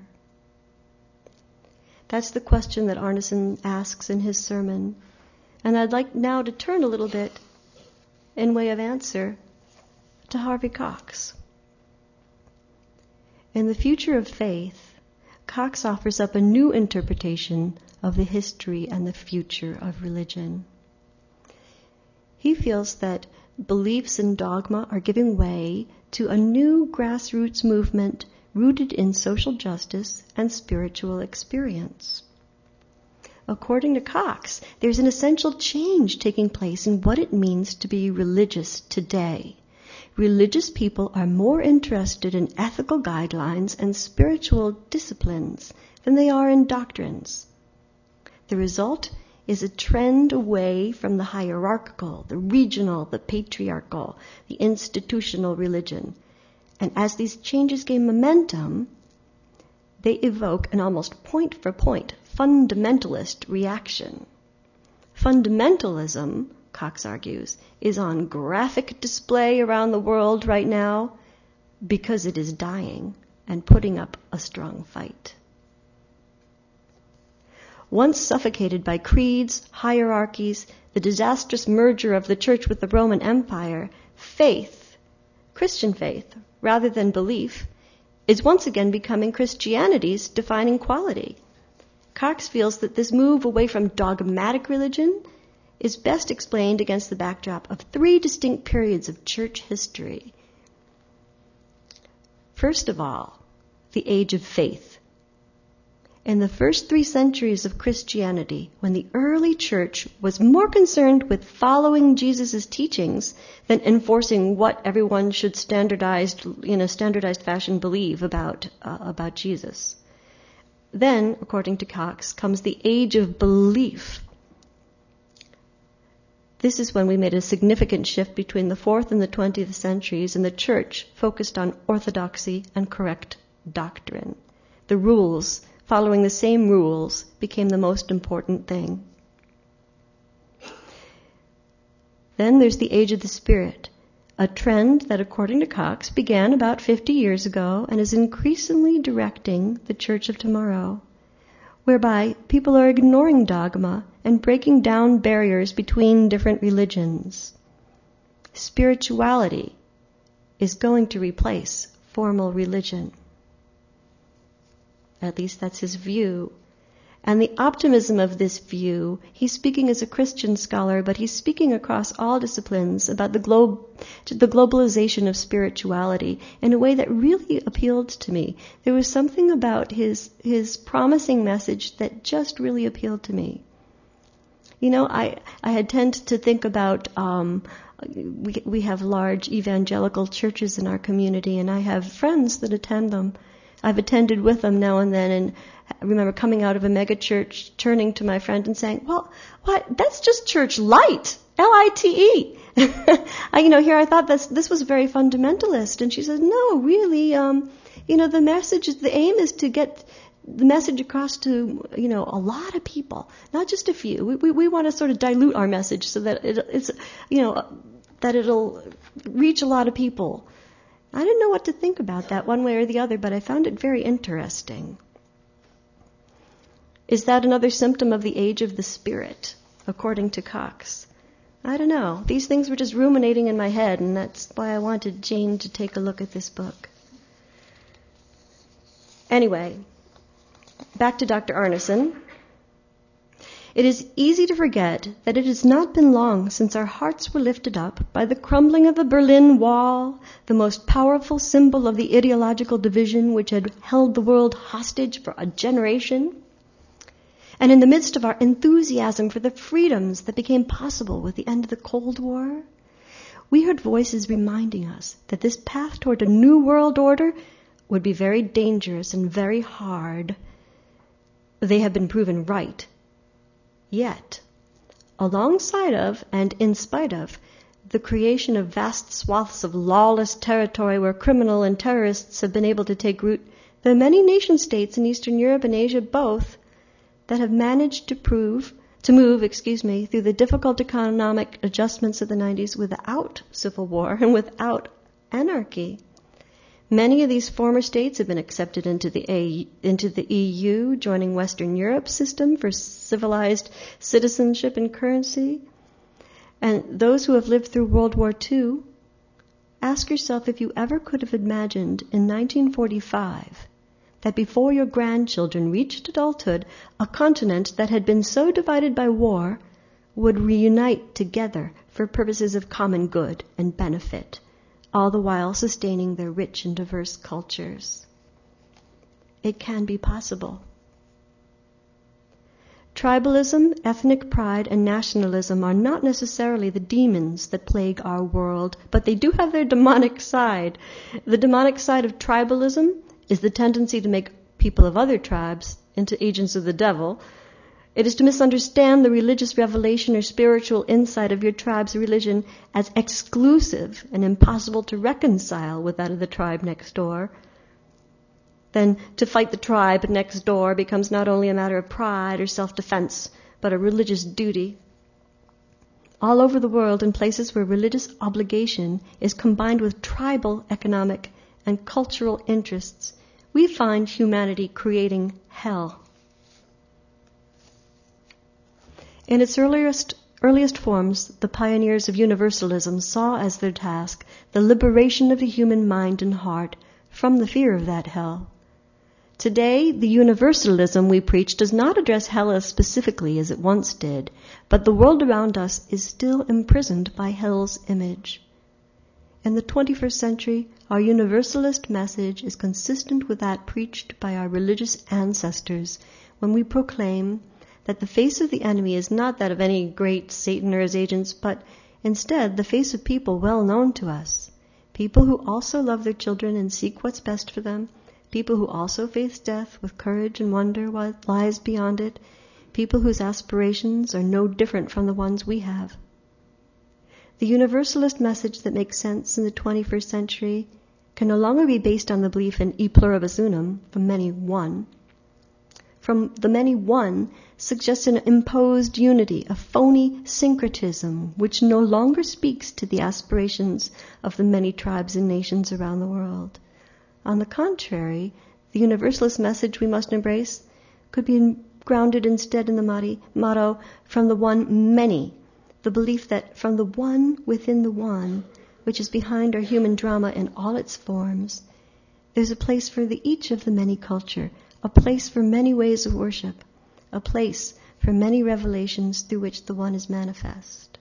That's the question that Arneson asks in his sermon. And I'd like now to turn a little bit, in way of answer, to Harvey Cox. In The Future of Faith, Cox offers up a new interpretation of the history and the future of religion. He feels that beliefs and dogma are giving way to a new grassroots movement rooted in social justice and spiritual experience. According to Cox, there's an essential change taking place in what it means to be religious today. Religious people are more interested in ethical guidelines and spiritual disciplines than they are in doctrines. The result is a trend away from the hierarchical, the regional, the patriarchal, the institutional religion. And as these changes gain momentum, they evoke an almost point-for-point fundamentalist reaction. Fundamentalism, Cox argues, is on graphic display around the world right now because it is dying and putting up a strong fight. Once suffocated by creeds, hierarchies, the disastrous merger of the church with the Roman Empire, faith, Christian faith, rather than belief, is once again becoming Christianity's defining quality. Cox feels that this move away from dogmatic religion is best explained against the backdrop of three distinct periods of church history. First of all, the age of faith. In the first three centuries of Christianity, when the early church was more concerned with following Jesus' teachings than enforcing what everyone should standardized, in a standardized fashion believe about, uh, about Jesus. Then, according to Cox, comes the age of belief. This is when we made a significant shift between the fourth and the twentieth centuries, and the church focused on orthodoxy and correct doctrine. The rules, following the same rules, became the most important thing. Then there's the age of the Spirit, a trend that, according to Cox, began about fifty years ago and is increasingly directing the church of tomorrow, whereby people are ignoring dogma and breaking down barriers between different religions. Spirituality is going to replace formal religion. At least that's his view. And the optimism of this view, he's speaking as a Christian scholar, but he's speaking across all disciplines about the globe, the globalization of spirituality in a way that really appealed to me. There was something about his his promising message that just really appealed to me. You know, I I had tend to think about um, we we have large evangelical churches in our community, and I have friends that attend them. I've attended with them now and then, and I remember coming out of a mega church, turning to my friend and saying, well, what? That's just church light, L I T E. I, you know, here I thought this, this was very fundamentalist. And she said, no, really, um, you know, the message, is, the aim is to get the message across to, you know, a lot of people, not just a few. We, we, we want to sort of dilute our message so that it, it's, you know, that it'll reach a lot of people. I didn't know what to think about that one way or the other, but I found it very interesting. Is that another symptom of the age of the Spirit, according to Cox? I don't know. These things were just ruminating in my head, and that's why I wanted Jane to take a look at this book. Anyway, back to Doctor Arneson. It is easy to forget that it has not been long since our hearts were lifted up by the crumbling of the Berlin Wall, the most powerful symbol of the ideological division which had held the world hostage for a generation. And in the midst of our enthusiasm for the freedoms that became possible with the end of the Cold War, we heard voices reminding us that this path toward a new world order would be very dangerous and very hard. They have been proven right. Yet, alongside of and in spite of the creation of vast swaths of lawless territory where criminal and terrorists have been able to take root, there are many nation-states in Eastern Europe and Asia both that have managed to prove, to move, excuse me, through the difficult economic adjustments of the nineties without civil war and without anarchy. Many of these former states have been accepted into the A, into the E U, joining Western Europe's system for civilized citizenship and currency. And those who have lived through World War Two, ask yourself if you ever could have imagined in nineteen forty-five that before your grandchildren reached adulthood, a continent that had been so divided by war would reunite together for purposes of common good and benefit, all the while sustaining their rich and diverse cultures. It can be possible. Tribalism, ethnic pride, and nationalism are not necessarily the demons that plague our world, but they do have their demonic side. The demonic side of tribalism is the tendency to make people of other tribes into agents of the devil. It is to misunderstand the religious revelation or spiritual insight of your tribe's religion as exclusive and impossible to reconcile with that of the tribe next door. Then to fight the tribe next door becomes not only a matter of pride or self-defense, but a religious duty. All over the world, in places where religious obligation is combined with tribal economic and cultural interests, we find humanity creating hell. In its earliest, earliest forms, the pioneers of universalism saw as their task the liberation of the human mind and heart from the fear of that hell. Today, the universalism we preach does not address hell as specifically as it once did, but the world around us is still imprisoned by hell's image. In the twenty-first century, our universalist message is consistent with that preached by our religious ancestors when we proclaim that the face of the enemy is not that of any great Satan or his agents, but instead the face of people well known to us, people who also love their children and seek what's best for them, people who also face death with courage and wonder what lies beyond it, people whose aspirations are no different from the ones we have. The universalist message that makes sense in the twenty-first century can no longer be based on the belief in e pluribus unum, from many one. From the many one suggests an imposed unity, a phony syncretism, which no longer speaks to the aspirations of the many tribes and nations around the world. On the contrary, the universalist message we must embrace could be grounded instead in the motto, from the one many, the belief that from the one within the one, which is behind our human drama in all its forms, there's a place for the each of the many culture, a place for many ways of worship, a place for many revelations through which the one is manifest.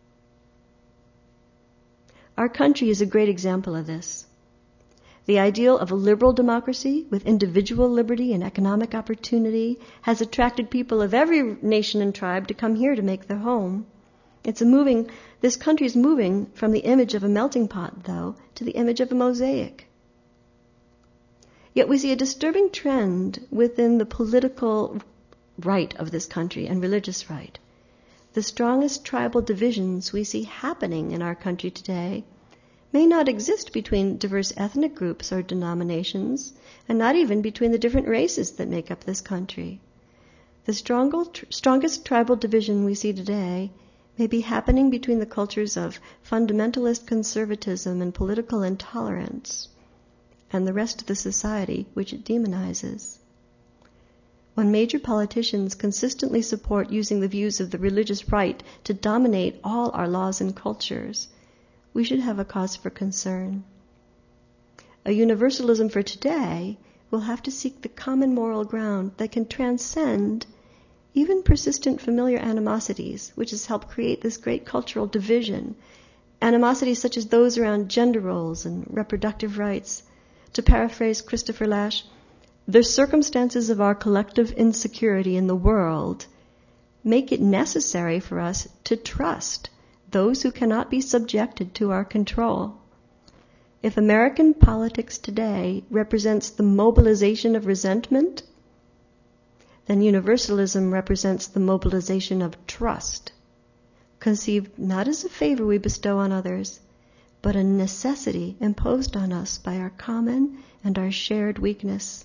Our country is a great example of this. The ideal of a liberal democracy with individual liberty and economic opportunity has attracted people of every nation and tribe to come here to make their home. It's a moving, this country is moving from the image of a melting pot, though, to the image of a mosaic. Yet we see a disturbing trend within the political right of this country and religious right. The strongest tribal divisions we see happening in our country today may not exist between diverse ethnic groups or denominations, and not even between the different races that make up this country. The strongest tribal division we see today may be happening between the cultures of fundamentalist conservatism and political intolerance and the rest of the society which it demonizes. When major politicians consistently support using the views of the religious right to dominate all our laws and cultures, we should have a cause for concern. A universalism for today will have to seek the common moral ground that can transcend even persistent familiar animosities, which has helped create this great cultural division, animosities such as those around gender roles and reproductive rights. To paraphrase Christopher Lasch, the circumstances of our collective insecurity in the world make it necessary for us to trust those who cannot be subjected to our control. If American politics today represents the mobilization of resentment, then universalism represents the mobilization of trust, conceived not as a favor we bestow on others, but a necessity imposed on us by our common and our shared weakness.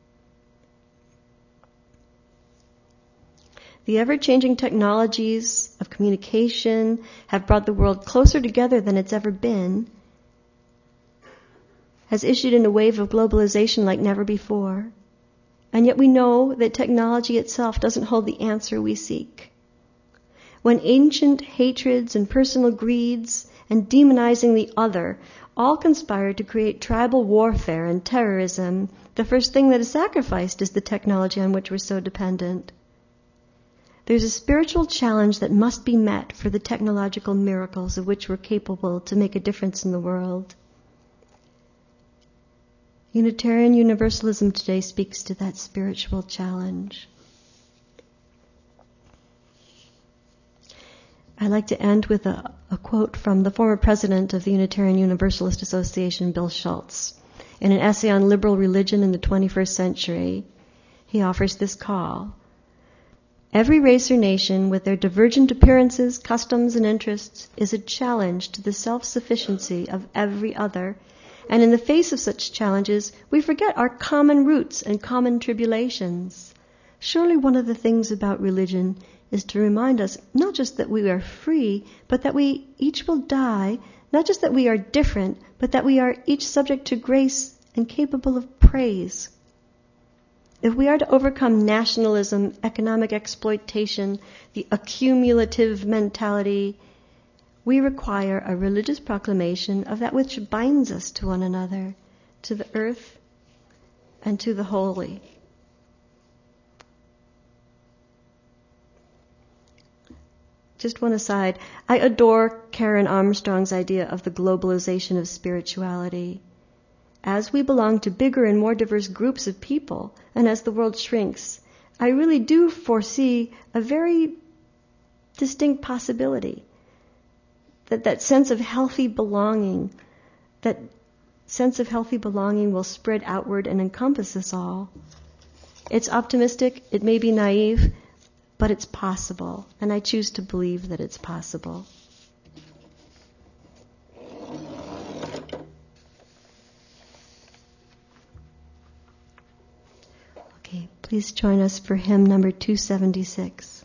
The ever-changing technologies of communication have brought the world closer together than it's ever been, has issued in a wave of globalization like never before. And yet we know that technology itself doesn't hold the answer we seek. When ancient hatreds and personal greeds and demonizing the other all conspire to create tribal warfare and terrorism, the first thing that is sacrificed is the technology on which we're so dependent. There's a spiritual challenge that must be met for the technological miracles of which we're capable to make a difference in the world. Unitarian Universalism today speaks to that spiritual challenge. I'd like to end with a, a quote from the former president of the Unitarian Universalist Association, Bill Schultz. In an essay on liberal religion in the twenty-first century, he offers this call. Every race or nation, with their divergent appearances, customs, and interests, is a challenge to the self-sufficiency of every other. And in the face of such challenges, we forget our common roots and common tribulations. Surely one of the things about religion is to remind us not just that we are free, but that we each will die, not just that we are different, but that we are each subject to grace and capable of praise. If we are to overcome nationalism, economic exploitation, the accumulative mentality, we require a religious proclamation of that which binds us to one another, to the earth, and to the holy. Just one aside, I adore Karen Armstrong's idea of the globalization of spirituality. As we belong to bigger and more diverse groups of people, and as the world shrinks, I really do foresee a very distinct possibility that that sense of healthy belonging, that sense of healthy belonging will spread outward and encompass us all. It's optimistic, it may be naive, but it's possible, and I choose to believe that it's possible. Okay, please join us for hymn number two seventy-six.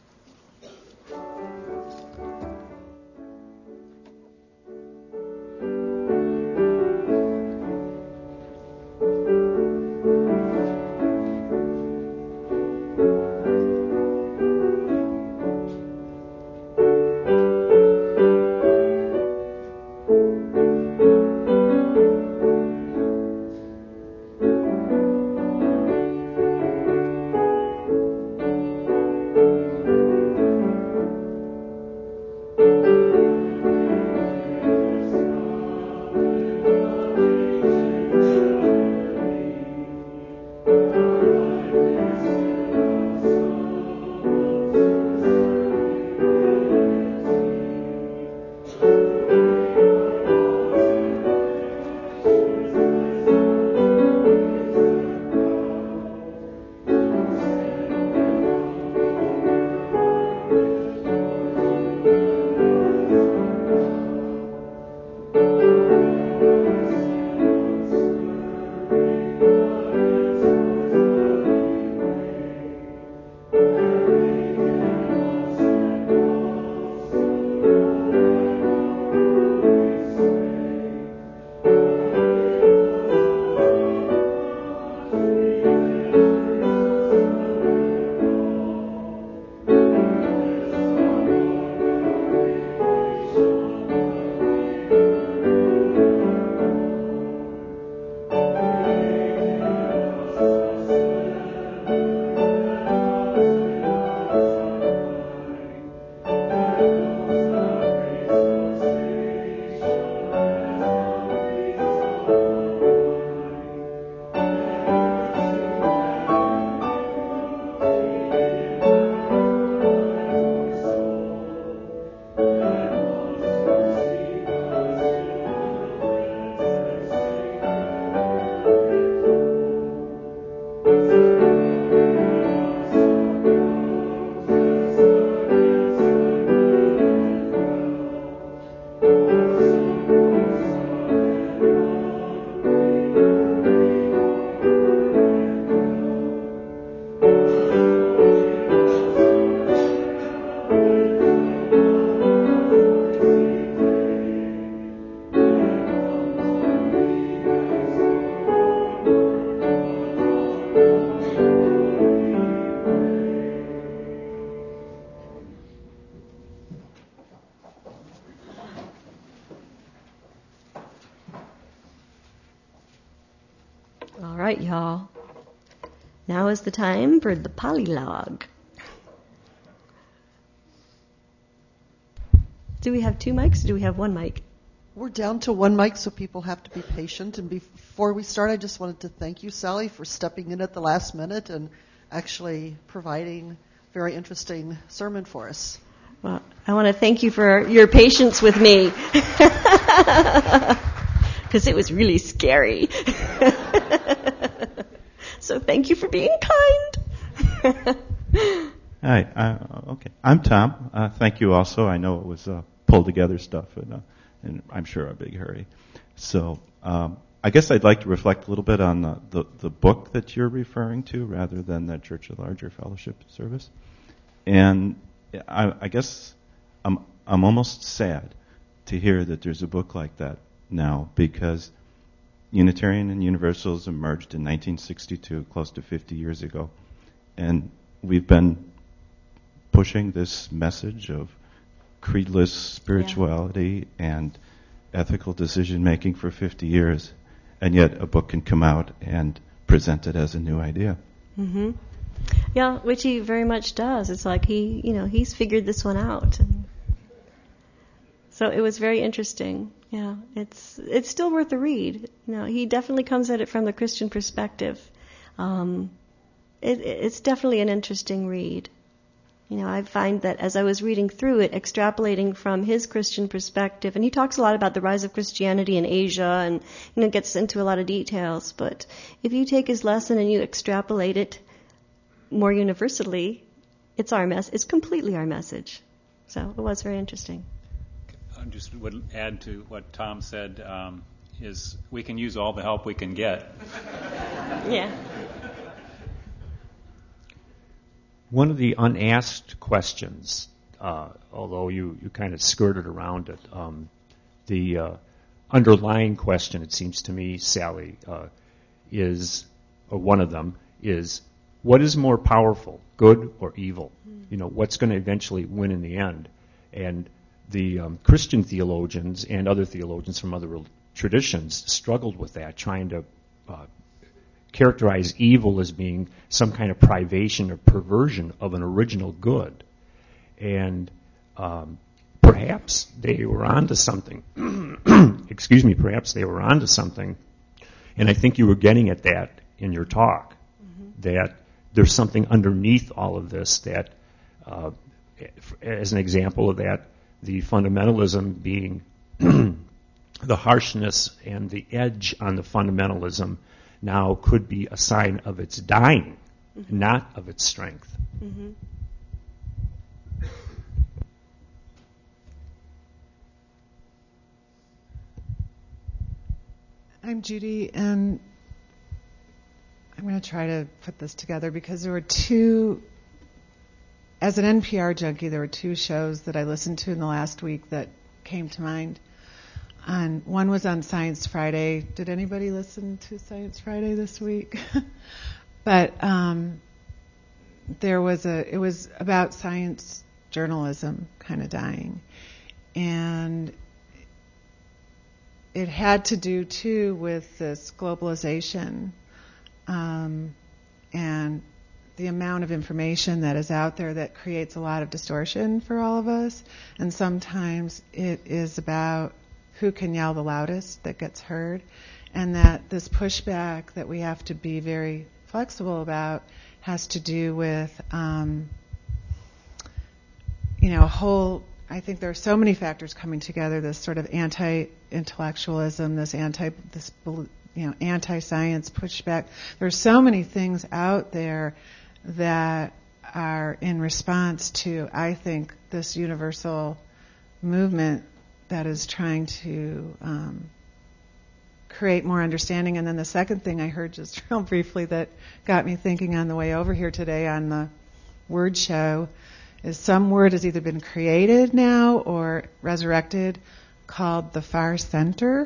All right, y'all. Now is the time for the polylogue. Do we have two mics or do we have one mic? We're down to one mic, so people have to be patient. And before we start, I just wanted to thank you, Sally, for stepping in at the last minute and actually providing a very interesting sermon for us. Well, I want to thank you for your patience with me, because it was really scary. So thank you for being kind. Hi. Uh, okay. I'm Tom. Uh, thank you also. I know it was uh, pulled together stuff, and, uh, and I'm sure a big hurry. So um, I guess I'd like to reflect a little bit on the, the, the book that you're referring to rather than the Church at Large or Fellowship service. And I, I guess I'm, I'm almost sad to hear that there's a book like that now, because Unitarian and Universalism merged in nineteen sixty-two, close to fifty years ago. And we've been pushing this message of creedless spirituality yeah. and ethical decision-making for fifty years. and yet a book can come out and present it as a new idea. Mm-hmm. Yeah, which he very much does. It's like he, you know, he's figured this one out. And so it was very interesting. Yeah, it's it's still worth a read. You know, he definitely comes at it from the Christian perspective. Um, it, it's definitely an interesting read. You know, I find that as I was reading through it, extrapolating from his Christian perspective, and he talks a lot about the rise of Christianity in Asia and, you know, gets into a lot of details. But if you take his lesson and you extrapolate it more universally, it's our mess. It's completely our message. So it was very interesting. I just would add to what Tom said, um, is we can use all the help we can get. Yeah. One of the unasked questions, uh, although you, you kind of skirted around it, um, the uh, underlying question, it seems to me, Sally, uh, is, or one of them, is what is more powerful, good or evil? Mm. You know, what's going to eventually win in the end? And the um, Christian theologians and other theologians from other traditions struggled with that, trying to uh, characterize evil as being some kind of privation or perversion of an original good. And um, perhaps they were onto something. Excuse me, perhaps they were onto something. And I think you were getting at that in your talk, mm-hmm. that there's something underneath all of this that, uh, as an example of that, the fundamentalism being the harshness and the edge on the fundamentalism now could be a sign of its dying, mm-hmm. not of its strength. Mm-hmm. I'm Judy, and I'm going to try to put this together because there were two, as an N P R junkie, there were two shows that I listened to in the last week that came to mind. On, one was on Science Friday. Did anybody listen to Science Friday this week? But um, there was a, it was about science journalism kind of dying. And it had to do, too, with this globalization um, and the amount of information that is out there that creates a lot of distortion for all of us. And sometimes it is about who can yell the loudest that gets heard, and that this pushback that we have to be very flexible about has to do with, um, you know, a whole, I think there are so many factors coming together, this sort of anti-intellectualism, this anti, this, you know, anti-science pushback. There are so many things out there that are in response to, I think, this universal movement that is trying to um, create more understanding. And then the second thing I heard just real briefly that got me thinking on the way over here today on the word show is some word has either been created now or resurrected called the far center.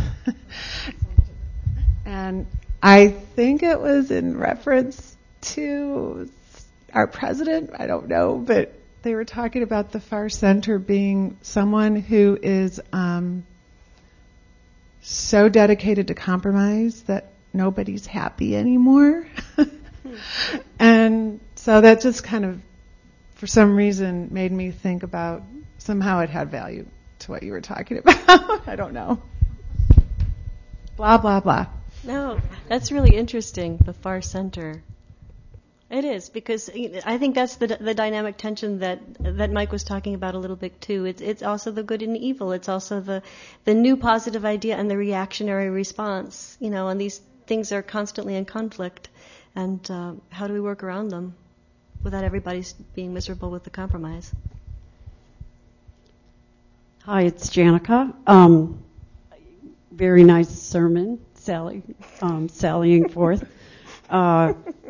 And I think it was in reference to our president. I don't know, but they were talking about the far center being someone who is um, so dedicated to compromise that nobody's happy anymore. And so that just kind of, for some reason, made me think about somehow it had value to what you were talking about. I don't know. Blah, blah, blah. No, that's really interesting, the far center. It is, because I think that's the the dynamic tension that that Mike was talking about a little bit too. It's it's also the good and evil. It's also the the new positive idea and the reactionary response. You know, and these things are constantly in conflict. And uh, how do we work around them without everybody being miserable with the compromise? Hi, it's Janica. Um, very nice sermon, Sally, um, sallying forth. Uh,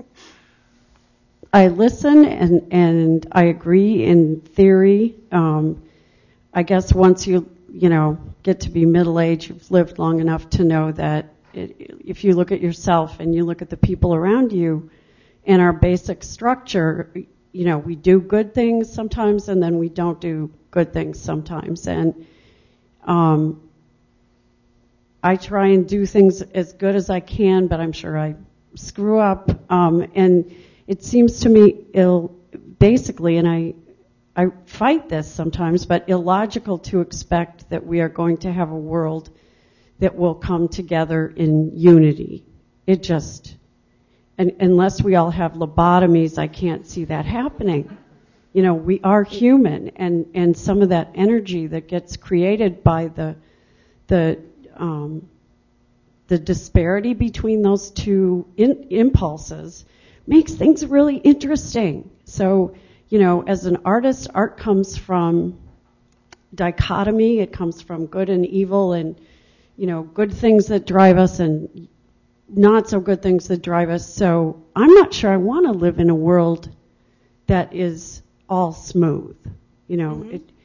I listen and, and I agree in theory. Um, I guess once you, you know, get to be middle-aged, you've lived long enough to know that it, if you look at yourself and you look at the people around you and our basic structure, you know, we do good things sometimes and then we don't do good things sometimes. And um, I try and do things as good as I can, but I'm sure I screw up. Um, and it seems to me ill, basically, and I, I fight this sometimes, but illogical to expect that we are going to have a world that will come together in unity. It just, and unless we all have lobotomies, I can't see that happening. You know, we are human, and, and some of that energy that gets created by the the um, the disparity between those two in, impulses makes things really interesting. So, you know, as an artist, art comes from dichotomy. It comes from good and evil, and you know, good things that drive us and not so good things that drive us. So I'm not sure I want to live in a world that is all smooth. You know, Mm-hmm. it.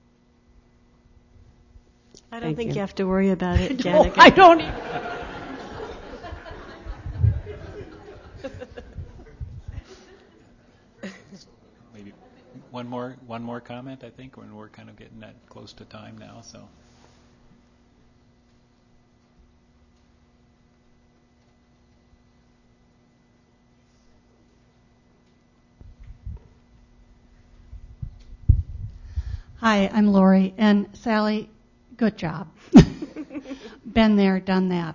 I don't Thank think you. you. have to worry about it, No, Janet. I don't. e- Maybe one more one more comment, I think, when we're kind of getting that close to time now. So. Hi, I'm Lori, and Sally, good job. Been there, done that.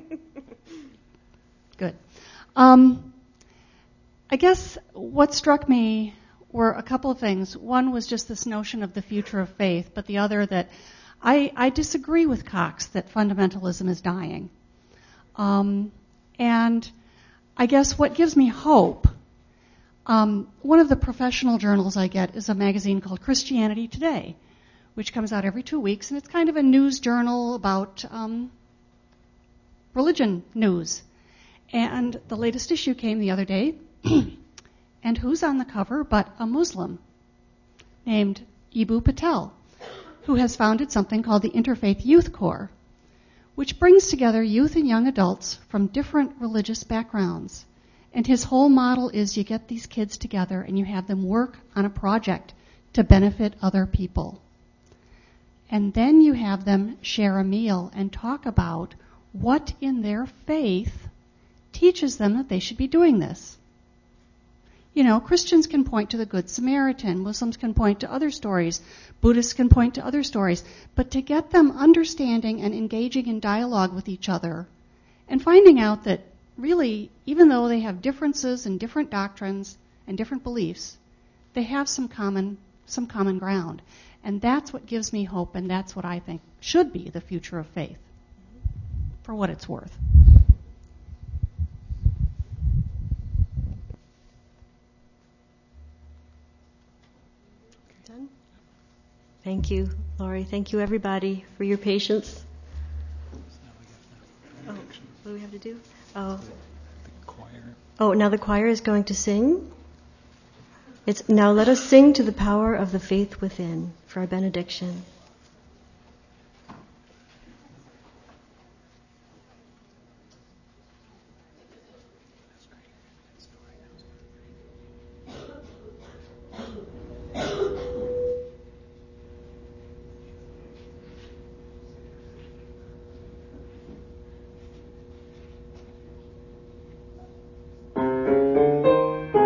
Good. Um, I guess what struck me were a couple of things. One was just this notion of the future of faith, but the other that I, I disagree with Cox that fundamentalism is dying. Um, and I guess what gives me hope, um, one of the professional journals I get is a magazine called Christianity Today, which comes out every two weeks, and it's kind of a news journal about um, religion news. And the latest issue came the other day, and who's on the cover but a Muslim named Ibu Patel, who has founded something called the Interfaith Youth Corps, which brings together youth and young adults from different religious backgrounds. And his whole model is you get these kids together and you have them work on a project to benefit other people. And then you have them share a meal and talk about what in their faith teaches them that they should be doing this. You know, Christians can point to the Good Samaritan, Muslims can point to other stories, Buddhists can point to other stories, but to get them understanding and engaging in dialogue with each other and finding out that really, even though they have differences and different doctrines and different beliefs, they have some common some common ground. And that's what gives me hope, and that's what I think should be the future of faith, for what it's worth. Done? Thank you, Lori. Thank you, everybody, for your patience. Oh, what do we have to do? Oh. The choir. Oh, now the choir is going to sing. It's now let us sing to the power of the faith within for our benediction.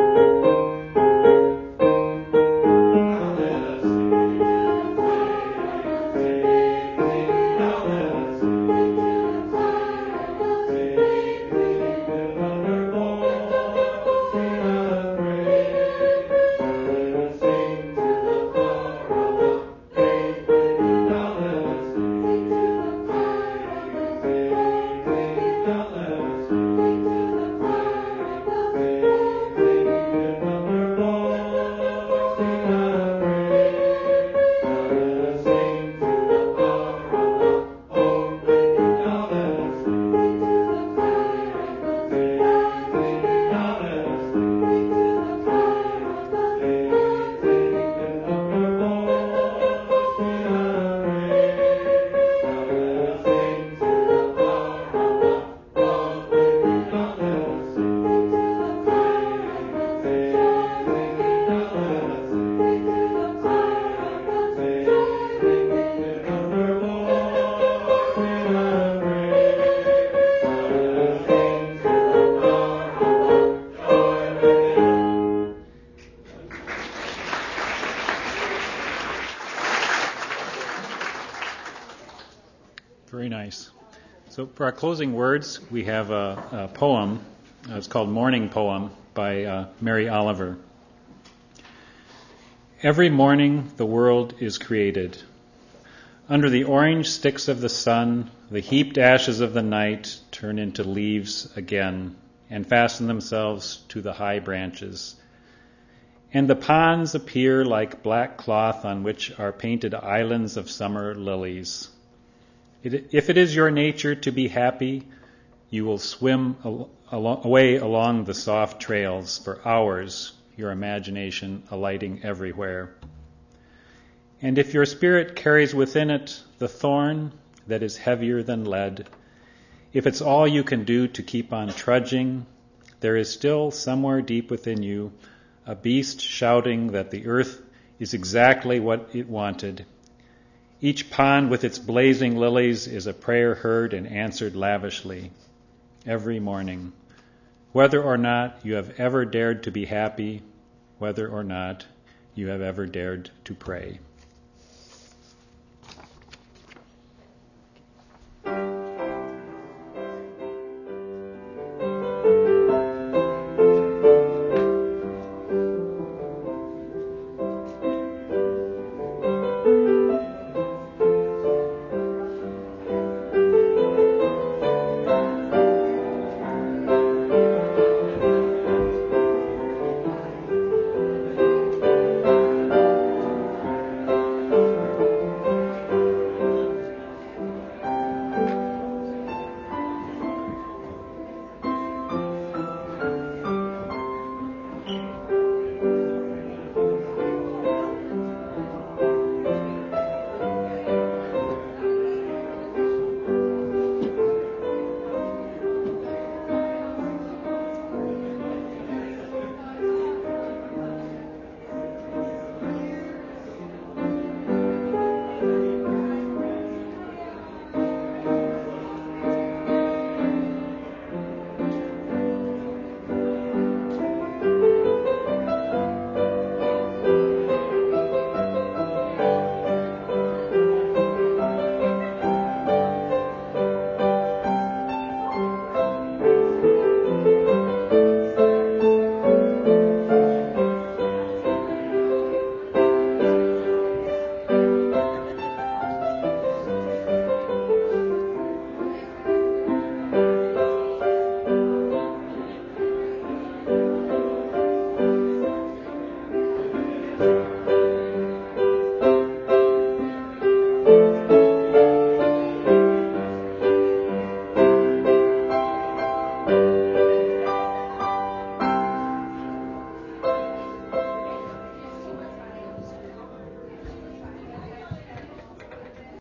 Let us sing. Nice. So for our closing words, we have a, a poem. Uh, it's called Morning Poem by uh, Mary Oliver. Every morning the world is created. Under the orange sticks of the sun, the heaped ashes of the night turn into leaves again and fasten themselves to the high branches. And the ponds appear like black cloth on which are painted islands of summer lilies. It, if it is your nature to be happy, you will swim al- al- away along the soft trails for hours, your imagination alighting everywhere. And if your spirit carries within it the thorn that is heavier than lead, if it's all you can do to keep on trudging, there is still somewhere deep within you a beast shouting that the earth is exactly what it wanted. Each pond with its blazing lilies is a prayer heard and answered lavishly every morning. Whether or not you have ever dared to be happy, whether or not you have ever dared to pray.